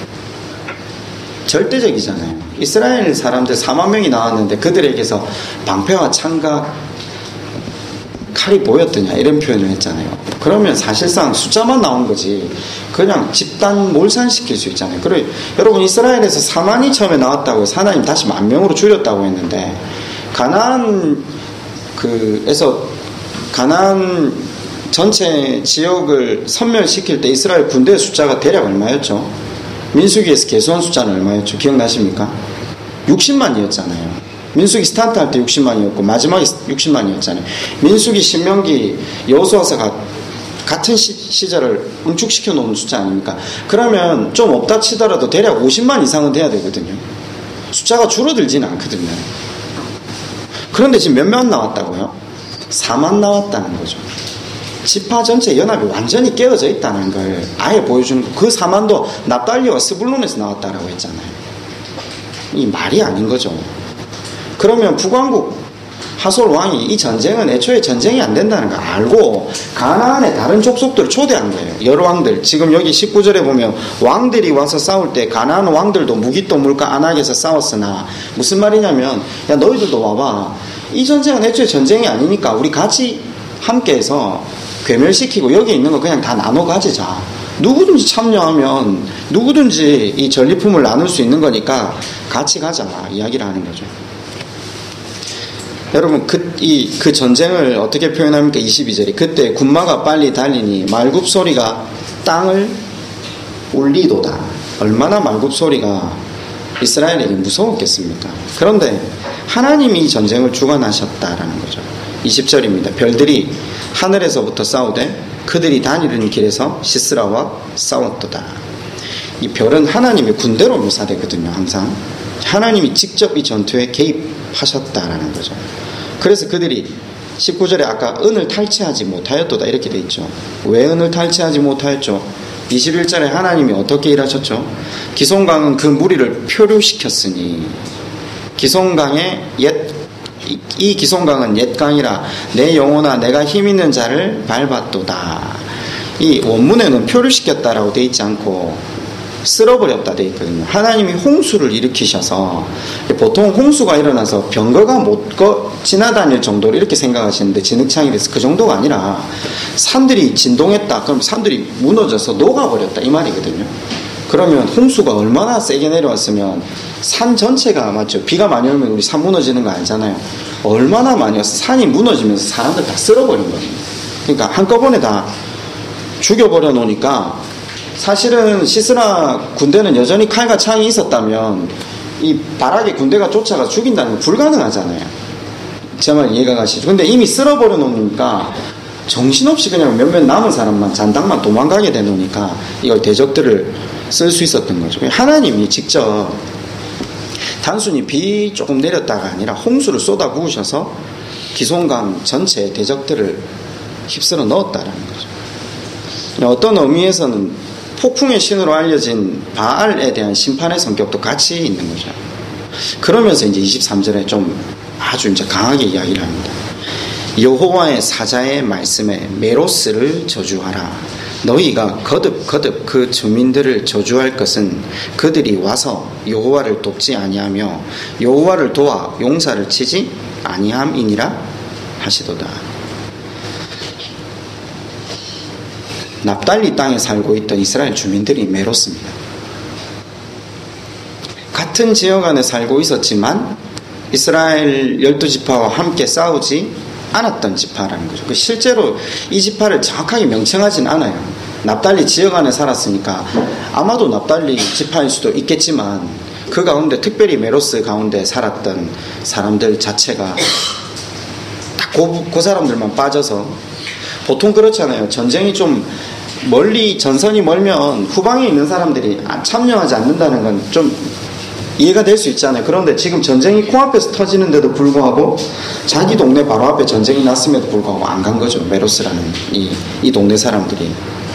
절대적이잖아요. 이스라엘 사람들 4만 명이 나왔는데 그들에게서 방패와 창과 칼이 보였더냐 이런 표현을 했잖아요. 그러면 사실상 숫자만 나온 거지 그냥 집단 몰살시킬 수 있잖아요. 그리고 여러분 이스라엘에서 4만이 처음에 나왔다고 해서 하나님 다시 10,000명으로 줄였다고 했는데 가나안 전체 지역을 섬멸시킬 때 이스라엘 군대의 숫자가 대략 얼마였죠? 민수기에서 계수한 숫자는 얼마였죠? 기억나십니까? 60만이었잖아요. 민수기 스타트 할 때 60만이었고 마지막에 60만이었잖아요. 민수기, 신명기, 여호수아서가 같은 시절을 응축시켜 놓은 숫자 아닙니까? 그러면 좀 없다 치더라도 대략 50만 이상은 돼야 되거든요. 숫자가 줄어들지는 않거든요. 그런데 지금 몇만 나왔다고요? 4만 나왔다는 거죠. 지파 전체 연합이 완전히 깨어져 있다는 걸 아예 보여주는 거. 그 4만도 납달리와 스불론에서 나왔다라고 했잖아요. 이 말이 아닌 거죠. 그러면 북왕국 하솔 왕이 이 전쟁은 애초에 전쟁이 안 된다는 걸 알고 가나안의 다른 족속들을 초대한 거예요. 여러 왕들. 지금 여기 19절에 보면 왕들이 와서 싸울 때 가나안 왕들도 무기또 물가 안악에서 싸웠으나 무슨 말이냐면 야 너희들도 와봐. 이 전쟁은 애초에 전쟁이 아니니까 우리 같이 함께해서 괴멸시키고 여기 있는 거 그냥 다 나눠 가지자. 누구든지 참여하면 누구든지 이 전리품을 나눌 수 있는 거니까 같이 가자 이야기를 하는 거죠. 여러분 그 전쟁을 어떻게 표현합니까? 22절이 그때 군마가 빨리 달리니 말굽 소리가 땅을 울리도다. 얼마나 말굽 소리가 이스라엘에게 무서웠겠습니까? 그런데 하나님이 이 전쟁을 주관하셨다라는 거죠. 20절입니다. 별들이 하늘에서부터 싸우되 그들이 다니는 길에서 시스라와 싸웠도다. 이 별은 하나님의 군대로 묘사되거든요. 항상 하나님이 직접 이 전투에 개입하셨다라는 거죠. 그래서 그들이 19절에 아까 은을 탈취하지 못하였도다 이렇게 돼 있죠. 왜 은을 탈취하지 못하였죠? 21절에 하나님이 어떻게 일하셨죠? 기송강은 그 무리를 표류시켰으니 이 기송강은 옛 강이라 내 영혼아 내가 힘있는 자를 밟았도다. 이 원문에는 표류시켰다라고 돼 있지 않고 쓸어버렸다 돼 있거든요. 하나님이 홍수를 일으키셔서 보통 홍수가 일어나서 병거가 못 지나다닐 정도로 이렇게 생각하시는데 진흙창이 돼서 그 정도가 아니라 산들이 진동했다. 그럼 산들이 무너져서 녹아버렸다 이 말이거든요. 그러면 홍수가 얼마나 세게 내려왔으면 산 전체가 맞죠. 비가 많이 오면 우리 산 무너지는 거 알잖아요. 얼마나 많이 와서 산이 무너지면서 사람들 다 쓸어버린 거예요. 그러니까 한꺼번에 다 죽여버려 놓으니까 사실은 시스라 군대는 여전히 칼과 창이 있었다면 이 바락의 군대가 쫓아가 죽인다는 건 불가능하잖아요. 제 말 이해가 가시죠? 근데 이미 쓸어버려 놓으니까 정신없이 그냥 몇몇 남은 사람만 잔당만 도망가게 돼 놓으니까 이걸 대적들을 쓸 수 있었던 거죠. 하나님이 직접 단순히 비 조금 내렸다가 아니라 홍수를 쏟아 부으셔서 기송강 전체 대적들을 휩쓸어 넣었다라는 거죠. 어떤 의미에서는 폭풍의 신으로 알려진 바알에 대한 심판의 성격도 같이 있는 거죠. 그러면서 이제 23절에 좀 아주 이제 강하게 이야기를 합니다. 여호와의 사자의 말씀에 메로스를 저주하라. 너희가 거듭 그 주민들을 저주할 것은 그들이 와서 여호와를 돕지 아니하며 여호와를 도와 용사를 치지 아니함이니라 하시도다. 납달리 땅에 살고 있던 이스라엘 주민들이 메로스입니다. 같은 지역 안에 살고 있었지만 이스라엘 12지파와 함께 싸우지 않았던 지파라는 거죠. 실제로 이 지파를 정확하게 명칭하진 않아요. 납달리 지역 안에 살았으니까 아마도 납달리 지파일 수도 있겠지만 그 가운데 특별히 메로스 가운데 살았던 사람들 자체가 딱 그 사람들만 빠져서 보통 그렇잖아요. 전쟁이 좀 멀리 전선이 멀면 후방에 있는 사람들이 참여하지 않는다는 건 좀 이해가 될 수 있잖아요. 그런데 지금 전쟁이 코앞에서 터지는데도 불구하고 자기 동네 바로 앞에 전쟁이 났음에도 불구하고 안 간 거죠. 메로스라는 이 동네 사람들이.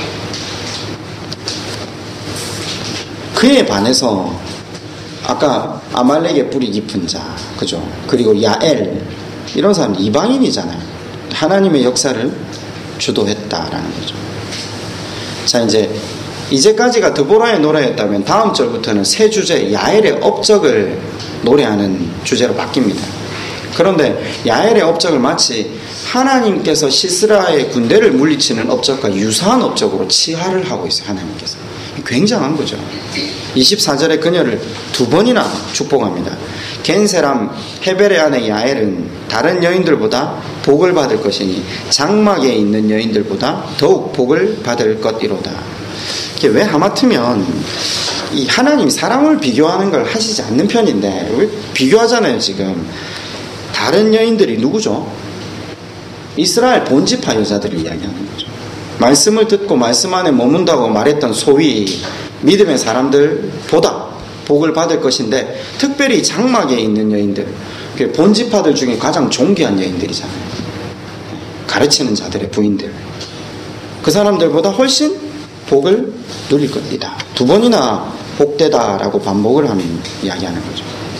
그에 반해서 아까 아말렉의 뿌리 깊은 자, 그죠? 그리고 야엘 이런 사람들 이방인이잖아요. 하나님의 역사를 주도했다라는 거죠. 자, 이제까지가 드보라의 노래였다면 다음 절부터는 새 주제 야엘의 업적을 노래하는 주제로 바뀝니다. 그런데 야엘의 업적을 마치 하나님께서 시스라의 군대를 물리치는 업적과 유사한 업적으로 치하를 하고 있어요. 하나님께서. 굉장한 거죠. 24절에 그녀를 2번이나 축복합니다. 겐세람 헤벨의 아내 야엘은 다른 여인들보다 복을 받을 것이니 장막에 있는 여인들보다 더욱 복을 받을 것이로다. 이게 왜 하마터면 이 하나님이 사람을 비교하는 걸 하시지 않는 편인데 왜 비교하잖아요. 지금 다른 여인들이 누구죠? 이스라엘 본지파 여자들을 이야기하는 거죠. 말씀을 듣고 말씀 안에 머문다고 말했던 소위 믿음의 사람들보다 복을 받을 것인데, 특별히 장막에 있는 여인들, 본지파들 중에 가장 존귀한 여인들이잖아요. 가르치는 자들의 부인들, 그 사람들보다 훨씬 복을 누릴 겁니다. 2번이나 복되다라고 반복을 하면 이야기하는 거죠.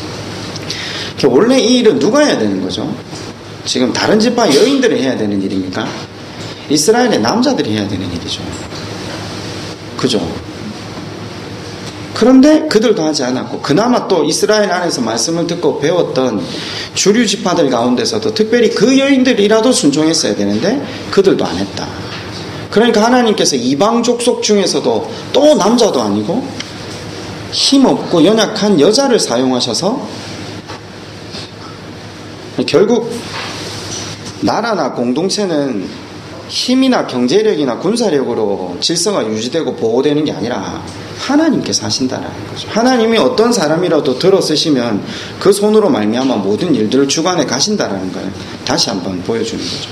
원래 이 일은 누가 해야 되는 거죠? 지금 다른 지파 여인들이 해야 되는 일입니까? 이스라엘의 남자들이 해야 되는 일이죠. 그죠? 그런데 그들도 하지 않았고, 그나마 또 이스라엘 안에서 말씀을 듣고 배웠던 주류 지파들 가운데서도 특별히 그 여인들이라도 순종했어야 되는데 그들도 안 했다. 그러니까 하나님께서 이방 족속 중에서도 또 남자도 아니고 힘없고 연약한 여자를 사용하셔서 결국 나라나 공동체는 힘이나 경제력이나 군사력으로 질서가 유지되고 보호되는 게 아니라 하나님께서 하신다라는 거죠. 하나님이 어떤 사람이라도 들어 쓰시면 그 손으로 말미암아 모든 일들을 주관해 가신다라는 걸 다시 한번 보여주는 거죠.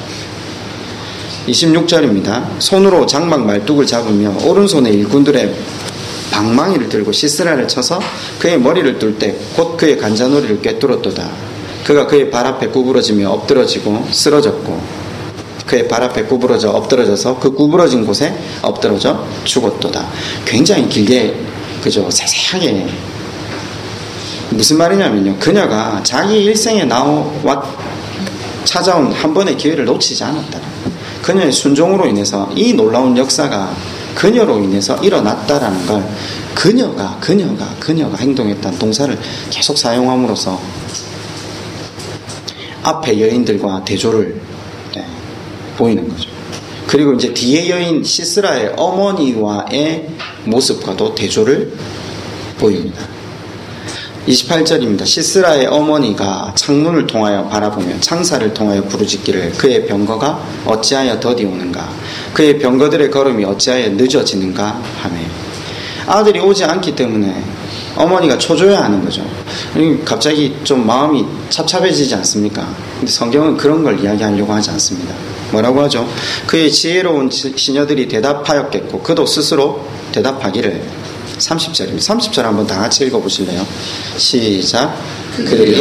26절입니다. 손으로 장막 말뚝을 잡으며 오른손에 일꾼들의 방망이를 들고 시스라를 쳐서 그의 머리를 뚫 때 곧 그의 간자놀이를 꿰뚫었도다. 그가 그의 발 앞에 구부러지며 엎드러지고 쓰러졌고, 그의 발 앞에 구부러져 엎드러져서 그 구부러진 곳에 엎드러져 죽었도다. 굉장히 길게, 그죠? 세세하게. 무슨 말이냐면요, 그녀가 자기 일생에 찾아온 한 번의 기회를 놓치지 않았다. 그녀의 순종으로 인해서 이 놀라운 역사가 그녀로 인해서 일어났다라는 걸 그녀가 행동했던 동사를 계속 사용함으로써 앞에 여인들과 대조를 보이는 거죠. 그리고 이제 뒤에 여인 시스라의 어머니와의 모습과도 대조를 보입니다. 28절입니다. 시스라의 어머니가 창문을 통하여 바라보며 창사를 통하여 부르짖기를 그의 병거가 어찌하여 더디오는가, 그의 병거들의 걸음이 어찌하여 늦어지는가 하며, 아들이 오지 않기 때문에 어머니가 초조해 하는 거죠. 갑자기 좀 마음이 찹찹해지지 않습니까? 근데 성경은 그런 걸 이야기하려고 하지 않습니다. 뭐라고 하죠? 그의 지혜로운 시녀들이 대답하였겠고 그도 스스로 대답하기를. 30절입니다. 30절 한번 다 같이 읽어보실래요? 시작. 그들이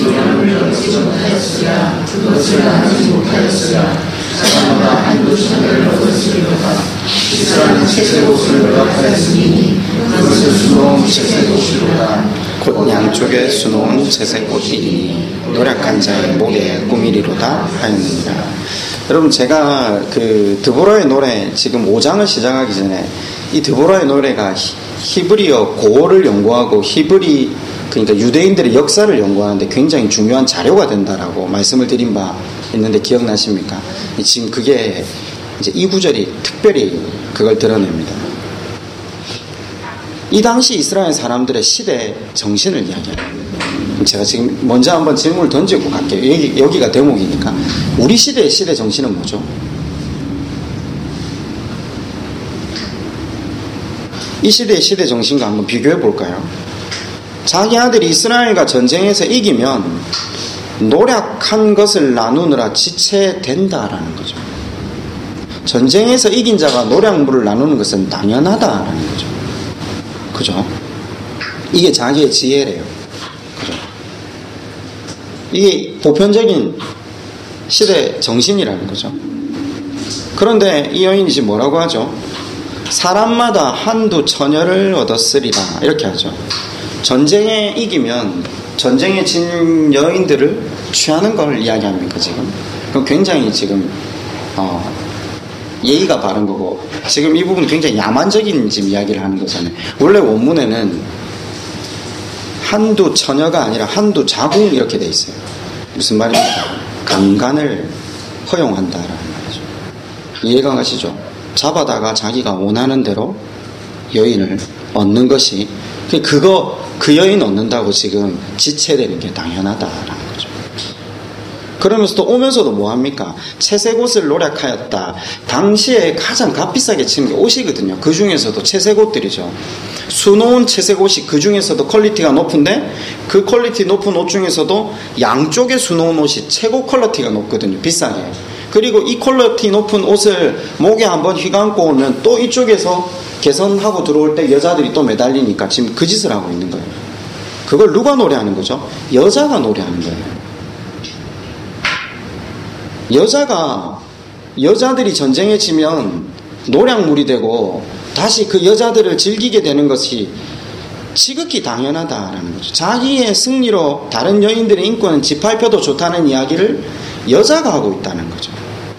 곧 양쪽에 수놓은 채색 옷이니 노력한 자의 목에 꾸미리로다 하였느니라. 여러분, 제가 그 드보라의 노래 지금 5장을 시작하기 전에 이 드보라의 노래가 히브리어 고어를 연구하고 그러니까 유대인들의 역사를 연구하는데 굉장히 중요한 자료가 된다라고 말씀을 드린 바 있는데 기억나십니까? 지금 그게 이제 이 구절이 특별히 그걸 드러냅니다. 이 당시 이스라엘 사람들의 시대 정신을 이야기합니다. 제가 지금 먼저 한번 질문을 던지고 갈게요. 여기가 대목이니까. 우리 시대의 시대 정신은 뭐죠? 이 시대의 시대 정신과 한번 비교해 볼까요? 자기 아들이 이스라엘과 전쟁에서 이기면 노력한 것을 나누느라 지체된다라는 거죠. 전쟁에서 이긴 자가 노력물을 나누는 것은 당연하다라는 거죠. 그죠? 이게 자기의 지혜래요. 그죠? 이게 보편적인 시대 정신이라는 거죠. 그런데 이 여인이 지금 뭐라고 하죠? 사람마다 한두 처녀를 얻었으리라, 이렇게 하죠. 전쟁에 이기면 전쟁에 진 여인들을 취하는 걸 이야기합니까 지금? 그럼 굉장히 지금 예의가 바른 거고, 지금 이 부분은 굉장히 야만적인 지금 이야기를 하는 거잖아요. 원래 원문에는 한두 처녀가 아니라 한두 자궁 이렇게 돼 있어요. 무슨 말입니까? 강간을 허용한다라는 말이죠. 이해가 가시죠? 잡아다가 자기가 원하는 대로 여인을 얻는 것이, 그 여인 얻는다고 지금 지체되는 게 당연하다라는 거죠. 그러면서도 오면서도 뭐합니까? 채색 옷을 노력하였다. 당시에 가장 값비싸게 치는 게 옷이거든요. 그 중에서도 채색 옷들이죠. 수놓은 채색 옷이 그 중에서도 퀄리티가 높은데, 그 퀄리티 높은 옷 중에서도 양쪽에 수놓은 옷이 최고 퀄리티가 높거든요. 비싸게. 그리고 이 퀄리티 높은 옷을 목에 한번 휘감고 오면 또 이쪽에서 개선하고 들어올 때 여자들이 또 매달리니까 지금 그 짓을 하고 있는 거예요. 그걸 누가 노래하는 거죠? 여자가 노래하는 거예요. 여자들이 전쟁에 지면 노략물이 되고 다시 그 여자들을 즐기게 되는 것이 지극히 당연하다라는 거죠. 자기의 승리로 다른 여인들의 인권은 짓밟혀도 좋다는 이야기를 여자가 하고 있다는 거죠.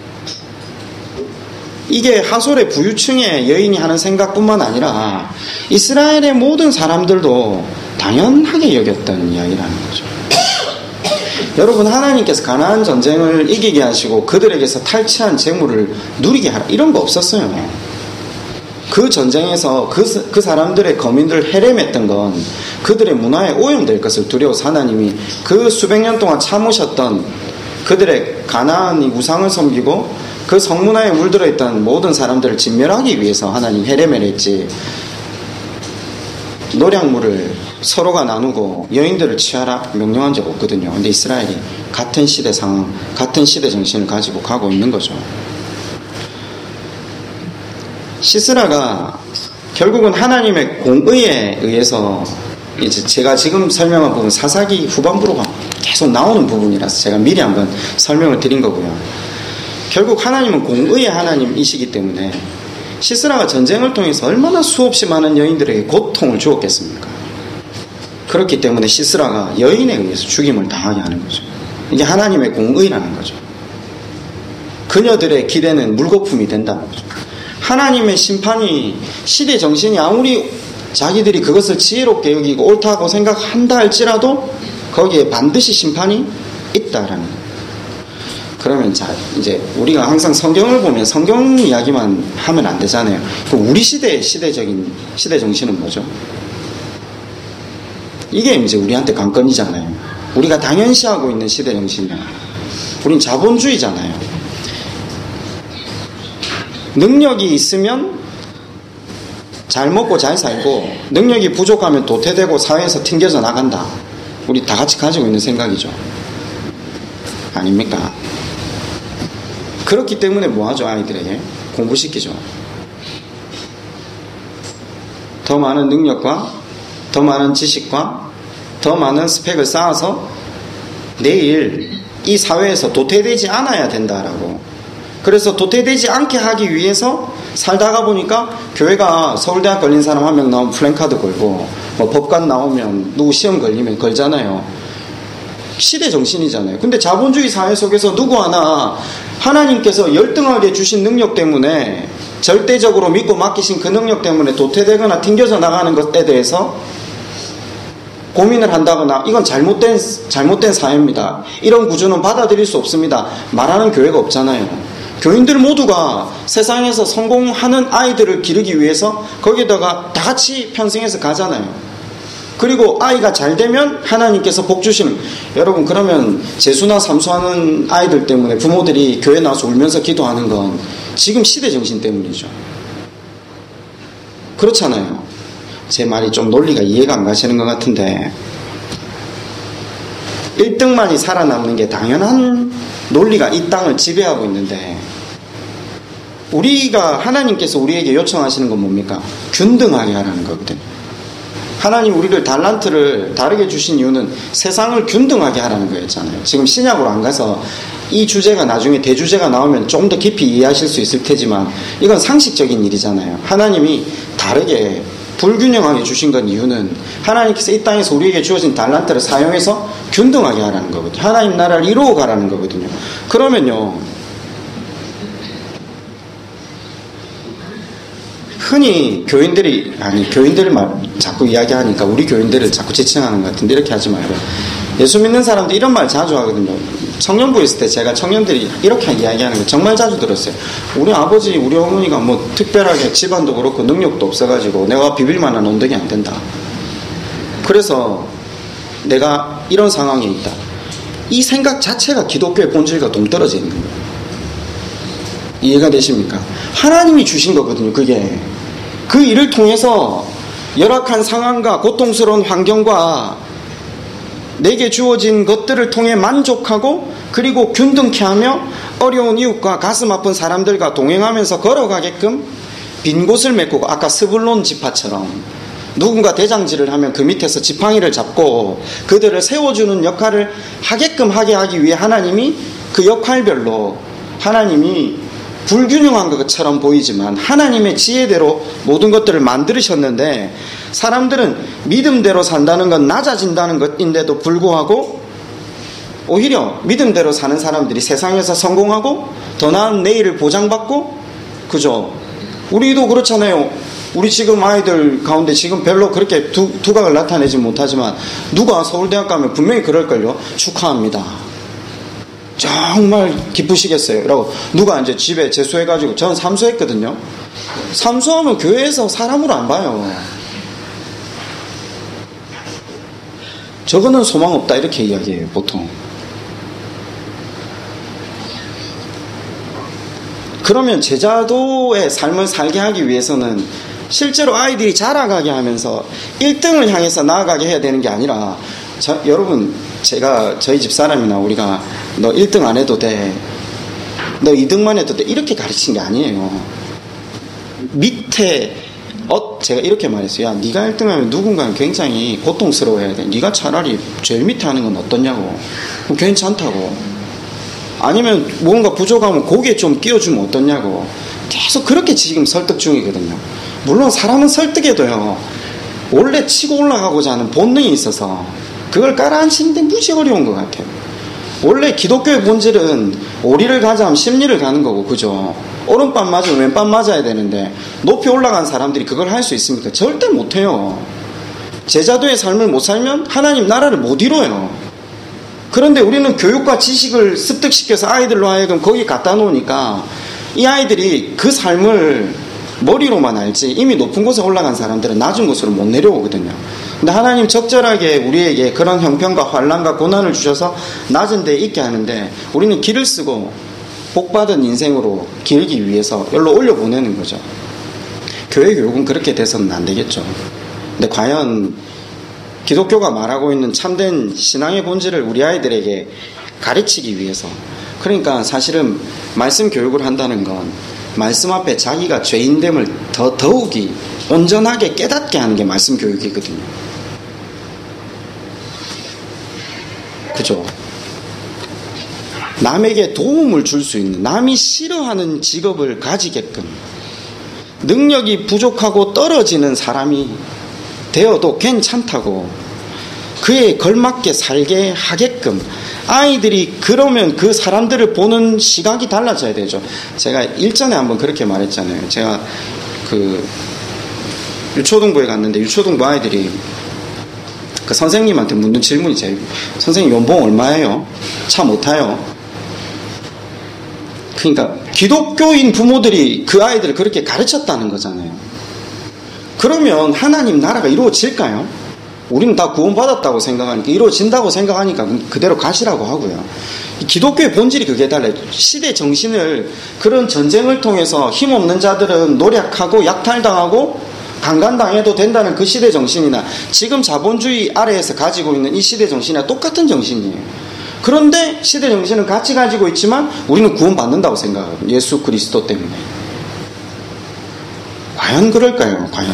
이게 하솔의 부유층의 여인이 하는 생각뿐만 아니라 이스라엘의 모든 사람들도 당연하게 여겼던 이야기라는 거죠. 여러분, 하나님께서 가나안 전쟁을 이기게 하시고 그들에게서 탈취한 재물을 누리게 하라, 이런 거 없었어요. 그 전쟁에서 그 사람들의 거민들을 해렘했던 건 그들의 문화에 오염될 것을 두려워서 하나님이 그 수백 년 동안 참으셨던 그들의 가나안이 우상을 섬기고 그 성문화에 물들어 있던 모든 사람들을 진멸하기 위해서 하나님 해렘을 했지, 노략물을 서로가 나누고 여인들을 취하라 명령한 적 없거든요. 근데 이스라엘이 같은 시대 상황, 같은 시대 정신을 가지고 가고 있는 거죠. 시스라가 결국은 하나님의 공의에 의해서, 이제 제가 지금 설명한 부분 사사기 후반부로 계속 나오는 부분이라서 제가 미리 한번 설명을 드린 거고요. 결국 하나님은 공의의 하나님이시기 때문에 시스라가 전쟁을 통해서 얼마나 수없이 많은 여인들에게 고통을 주었겠습니까? 그렇기 때문에 시스라가 여인에 의해서 죽임을 당하게 하는 거죠. 이게 하나님의 공의라는 거죠. 그녀들의 기대는 물거품이 된다는 거죠. 하나님의 심판이, 시대 정신이 아무리 자기들이 그것을 지혜롭게 여기고 옳다고 생각한다 할지라도 거기에 반드시 심판이 있다라는 거예요. 그러면 자, 이제 우리가 항상 성경을 보면 성경 이야기만 하면 안 되잖아요. 우리 시대의 시대 정신은 뭐죠? 이게 이제 우리한테 관건이잖아요. 우리가 당연시하고 있는 시대 정신이야. 우린 자본주의잖아요. 능력이 있으면 잘 먹고 잘 살고, 능력이 부족하면 도태되고 사회에서 튕겨져 나간다. 우리 다 같이 가지고 있는 생각이죠. 아닙니까? 그렇기 때문에 뭐하죠? 아이들에게 공부시키죠. 더 많은 능력과 더 많은 지식과 더 많은 스펙을 쌓아서 내일 이 사회에서 도태되지 않아야 된다라고. 그래서 도태되지 않게 하기 위해서 살다가 보니까 교회가 서울대학 걸린 사람 한 명 나오면 플랜카드 걸고, 뭐 법관 나오면 누구 시험 걸리면 걸잖아요. 시대 정신이잖아요. 근데 자본주의 사회 속에서 누구 하나 하나님께서 열등하게 주신 능력 때문에, 절대적으로 믿고 맡기신 그 능력 때문에 도태되거나 튕겨져 나가는 것에 대해서 고민을 한다거나, 이건 잘못된 사회입니다, 이런 구조는 받아들일 수 없습니다, 말하는 교회가 없잖아요. 교인들 모두가 세상에서 성공하는 아이들을 기르기 위해서 거기다가 다 같이 편승해서 가잖아요. 그리고 아이가 잘 되면 하나님께서 복 주시는. 여러분, 그러면 재수나 삼수하는 아이들 때문에 부모들이 교회 나와서 울면서 기도하는 건 지금 시대 정신 때문이죠. 그렇잖아요. 제 말이 좀 논리가 이해가 안 가시는 것 같은데, 1등만이 살아남는 게 당연한 논리가 이 땅을 지배하고 있는데, 우리가, 하나님께서 우리에게 요청하시는 건 뭡니까? 균등하게 하라는 거거든요. 하나님 우리를 달란트를 다르게 주신 이유는 세상을 균등하게 하라는 거였잖아요. 지금 신약으로 안 가서 이 주제가 나중에 대주제가 나오면 좀 더 깊이 이해하실 수 있을 테지만, 이건 상식적인 일이잖아요. 하나님이 다르게 불균형하게 주신 건 이유는 하나님께서 이 땅에서 우리에게 주어진 달란트를 사용해서 균등하게 하라는 거거든요. 하나님 나라를 이루어 가라는 거거든요. 그러면요, 흔히 교인들을 자꾸 이야기하니까 우리 교인들을 자꾸 지칭하는 것 같은데 이렇게 하지 말고 예수 믿는 사람들 이런 말 자주 하거든요. 청년부 있을 때 제가 청년들이 이렇게 이야기하는 거 정말 자주 들었어요. 우리 아버지, 우리 어머니가 뭐 특별하게 집안도 그렇고 능력도 없어가지고 내가 비빌 만한 언덕이 안 된다. 그래서 내가 이런 상황에 있다. 이 생각 자체가 기독교의 본질과 동떨어져 있는 거예요. 이해가 되십니까? 하나님이 주신 거거든요. 그게 그 일을 통해서 열악한 상황과 고통스러운 환경과 내게 주어진 것들을 통해 만족하고 그리고 균등케 하며 어려운 이웃과 가슴 아픈 사람들과 동행하면서 걸어가게끔 빈 곳을 메꾸고 아까 스불론 지파처럼 누군가 대장질을 하면 그 밑에서 지팡이를 잡고 그들을 세워주는 역할을 하게끔 하게 하기 위해 하나님이 그 역할별로 하나님이 불균형한 것처럼 보이지만 하나님의 지혜대로 모든 것들을 만드셨는데 사람들은 믿음대로 산다는 건 낮아진다는 것인데도 불구하고 오히려 믿음대로 사는 사람들이 세상에서 성공하고 더 나은 내일을 보장받고 그죠? 우리도 그렇잖아요. 우리 지금 아이들 가운데 지금 별로 그렇게 두각을 나타내지 못하지만 누가 서울대학 가면 분명히 그럴걸요. 축하합니다. 정말 기쁘시겠어요. 라고 누가 이제 집에 재수해가지고 저는 삼수했거든요. 삼수하면 교회에서 사람으로 안 봐요. 저거는 소망 없다 이렇게 이야기해요. 보통. 그러면 제자도의 삶을 살게 하기 위해서는 실제로 아이들이 자라가게 하면서 1등을 향해서 나아가게 해야 되는 게 아니라 여러분 저희 집 사람이나 우리가 너 1등 안 해도 돼, 너 2등만 해도 돼 이렇게 가르친 게 아니에요. 밑에 제가 이렇게 말했어요. 야, 네가 1등하면 누군가는 굉장히 고통스러워해야 돼. 네가 차라리 제일 밑에 하는 건 어떠냐고. 그럼 괜찮다고. 아니면 뭔가 부족하면 거기에 좀 끼워주면 어떠냐고. 계속 그렇게 지금 설득 중이거든요. 물론 사람은 설득해도요, 원래 치고 올라가고자 하는 본능이 있어서 그걸 깔아앉히는데 무지 어려운 것 같아요. 원래 기독교의 본질은 오리를 가자면 심리를 가는 거고, 그죠? 오른밤 맞으면 왼밤 맞아야 되는데 높이 올라간 사람들이 그걸 할 수 있습니까? 절대 못해요. 제자도의 삶을 못 살면 하나님 나라를 못 이뤄요. 그런데 우리는 교육과 지식을 습득시켜서 아이들로 하여금 거기 갖다 놓으니까 이 아이들이 그 삶을 머리로만 알지 이미 높은 곳에 올라간 사람들은 낮은 곳으로 못 내려오거든요. 근데 하나님 적절하게 우리에게 그런 형편과 환난과 고난을 주셔서 낮은 데에 있게 하는데 우리는 길을 쓰고 복받은 인생으로 길기 위해서 여기로 올려보내는 거죠. 교회 교육은 그렇게 돼서는 안 되겠죠. 근데 과연 기독교가 말하고 있는 참된 신앙의 본질을 우리 아이들에게 가르치기 위해서, 그러니까 사실은 말씀 교육을 한다는 건 말씀 앞에 자기가 죄인됨을 더욱이 온전하게 깨닫게 하는 게 말씀 교육이거든요. 그죠? 남에게 도움을 줄 수 있는, 남이 싫어하는 직업을 가지게끔, 능력이 부족하고 떨어지는 사람이 되어도 괜찮다고, 그에 걸맞게 살게 하게끔 아이들이, 그러면 그 사람들을 보는 시각이 달라져야 되죠. 제가 일전에 한번 그렇게 말했잖아요. 제가 그 유초등부에 갔는데 유초등부 아이들이 그 선생님한테 묻는 질문이 제일, 선생님 연봉 얼마예요? 차 못 타요? 그러니까 기독교인 부모들이 그 아이들을 그렇게 가르쳤다는 거잖아요. 그러면 하나님 나라가 이루어질까요? 우리는 다 구원받았다고 생각하니까, 이루어진다고 생각하니까 그대로 가시라고 하고요. 기독교의 본질이 그게 달라요. 시대 정신을, 그런 전쟁을 통해서 힘없는 자들은 노력하고 약탈당하고 강간당해도 된다는 그 시대 정신이나 지금 자본주의 아래에서 가지고 있는 이 시대 정신이나 똑같은 정신이에요. 그런데 시대 정신은 같이 가지고 있지만 우리는 구원받는다고 생각합니다. 예수 그리스도 때문에. 과연 그럴까요? 과연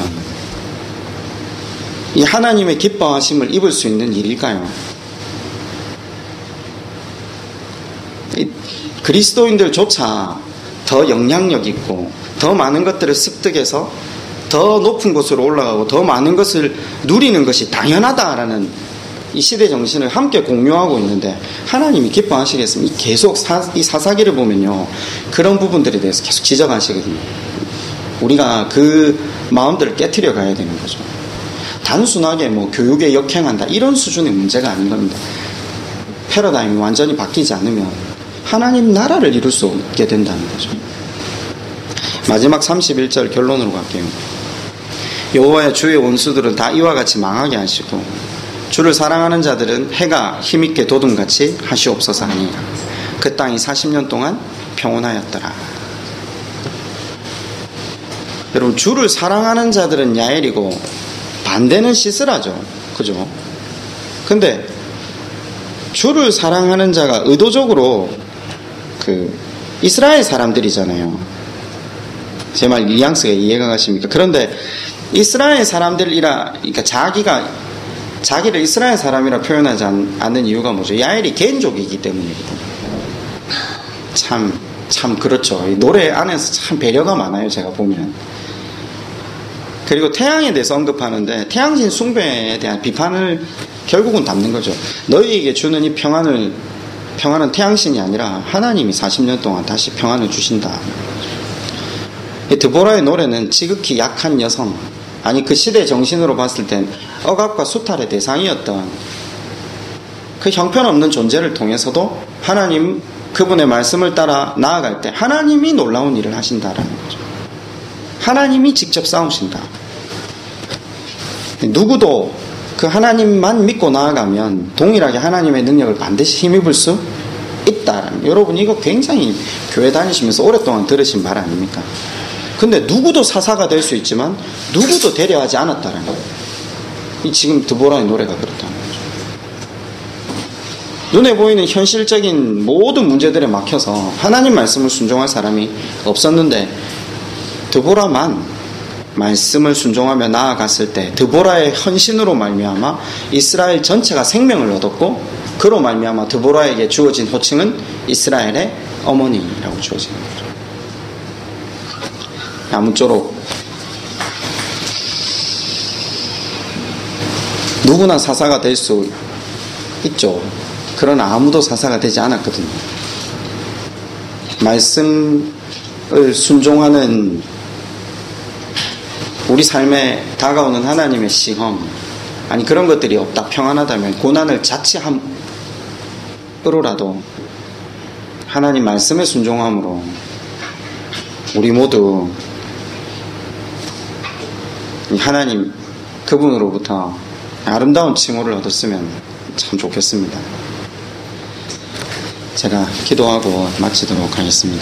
이 하나님의 기뻐하심을 입을 수 있는 일일까요? 그리스도인들조차 더 영향력 있고 더 많은 것들을 습득해서 더 높은 곳으로 올라가고 더 많은 것을 누리는 것이 당연하다라는 이 시대 정신을 함께 공유하고 있는데 하나님이 기뻐하시겠습니까? 계속 이 사사기를 보면요, 그런 부분들에 대해서 계속 지적하시거든요. 우리가 그 마음들을 깨트려 가야 되는 거죠. 단순하게 뭐 교육에 역행한다 이런 수준의 문제가 아닌 겁니다. 패러다임이 완전히 바뀌지 않으면 하나님 나라를 이룰 수 없게 된다는 거죠. 마지막 31절 결론으로 갈게요. 여호와의 주의 원수들은 다 이와 같이 망하게 하시고 주를 사랑하는 자들은 해가 힘있게 돋음같이 하시옵소서 하니라. 그 땅이 40년 동안 평온하였더라. 여러분, 주를 사랑하는 자들은 야엘이고 반대는 시스라죠. 그죠? 근데 주를 사랑하는 자가 의도적으로 이스라엘 사람들이잖아요. 제 말 뉘앙스가 이해가 가십니까? 그런데 이스라엘 사람들이라, 그러니까 자기를 이스라엘 사람이라 표현하지 않는 이유가 뭐죠? 야엘이 겐족이기 때문이거든요. 참 그렇죠. 이 노래 안에서 참 배려가 많아요, 제가 보면. 그리고 태양에 대해서 언급하는데 태양신 숭배에 대한 비판을 결국은 담는 거죠. 너희에게 주는 이 평안은 태양신이 아니라 하나님이 40년 동안 다시 평안을 주신다. 드보라의 노래는 지극히 약한 여성, 아니 그 시대 정신으로 봤을 땐 억압과 수탈의 대상이었던 그 형편없는 존재를 통해서도 하나님 그분의 말씀을 따라 나아갈 때 하나님이 놀라운 일을 하신다라는 거죠. 하나님이 직접 싸우신다. 누구도 그 하나님만 믿고 나아가면 동일하게 하나님의 능력을 반드시 힘입을 수 있다. 여러분, 이거 굉장히 교회 다니시면서 오랫동안 들으신 말 아닙니까? 근데 누구도 사사가 될 수 있지만 누구도 되려하지 않았다라는 거예요. 이 지금 드보라의 노래가 그렇다는 거죠. 눈에 보이는 현실적인 모든 문제들에 막혀서 하나님 말씀을 순종할 사람이 없었는데 드보라만 말씀을 순종하며 나아갔을 때 드보라의 헌신으로 말미암아 이스라엘 전체가 생명을 얻었고, 그로 말미암아 드보라에게 주어진 호칭은 이스라엘의 어머니라고 주어지는 거죠. 아무쪼록 누구나 사사가 될 수 있죠. 그러나 아무도 사사가 되지 않았거든요. 말씀을 순종하는 우리 삶에 다가오는 하나님의 시험, 아니 그런 것들이 없다, 평안하다면 고난을 자취함으로라도 하나님 말씀에 순종함으로 우리 모두 하나님 그분으로부터 아름다운 칭호를 얻었으면 참 좋겠습니다. 제가 기도하고 마치도록 하겠습니다.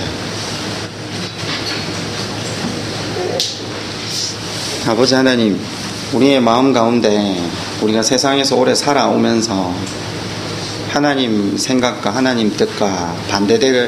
아버지 하나님, 우리의 마음 가운데 우리가 세상에서 오래 살아오면서 하나님 생각과 하나님 뜻과 반대되는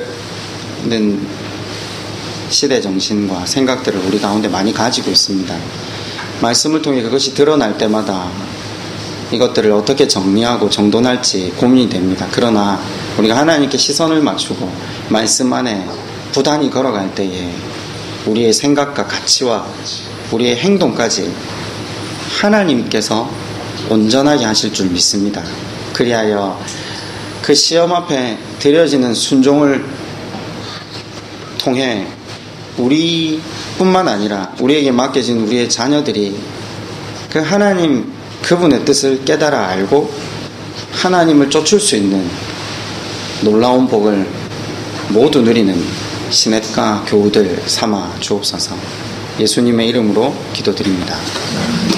시대 정신과 생각들을 우리 가운데 많이 가지고 있습니다. 말씀을 통해 그것이 드러날 때마다 이것들을 어떻게 정리하고 정돈할지 고민이 됩니다. 그러나 우리가 하나님께 시선을 맞추고 말씀 안에 부단히 걸어갈 때에 우리의 생각과 가치와 우리의 행동까지 하나님께서 온전하게 하실 줄 믿습니다. 그리하여 그 시험 앞에 드려지는 순종을 통해 우리뿐만 아니라 우리에게 맡겨진 우리의 자녀들이 그 하나님 그분의 뜻을 깨달아 알고 하나님을 쫓을 수 있는 놀라운 복을 모두 누리는 시냇가 교우들 삼아 주옵소서. 예수님의 이름으로 기도드립니다.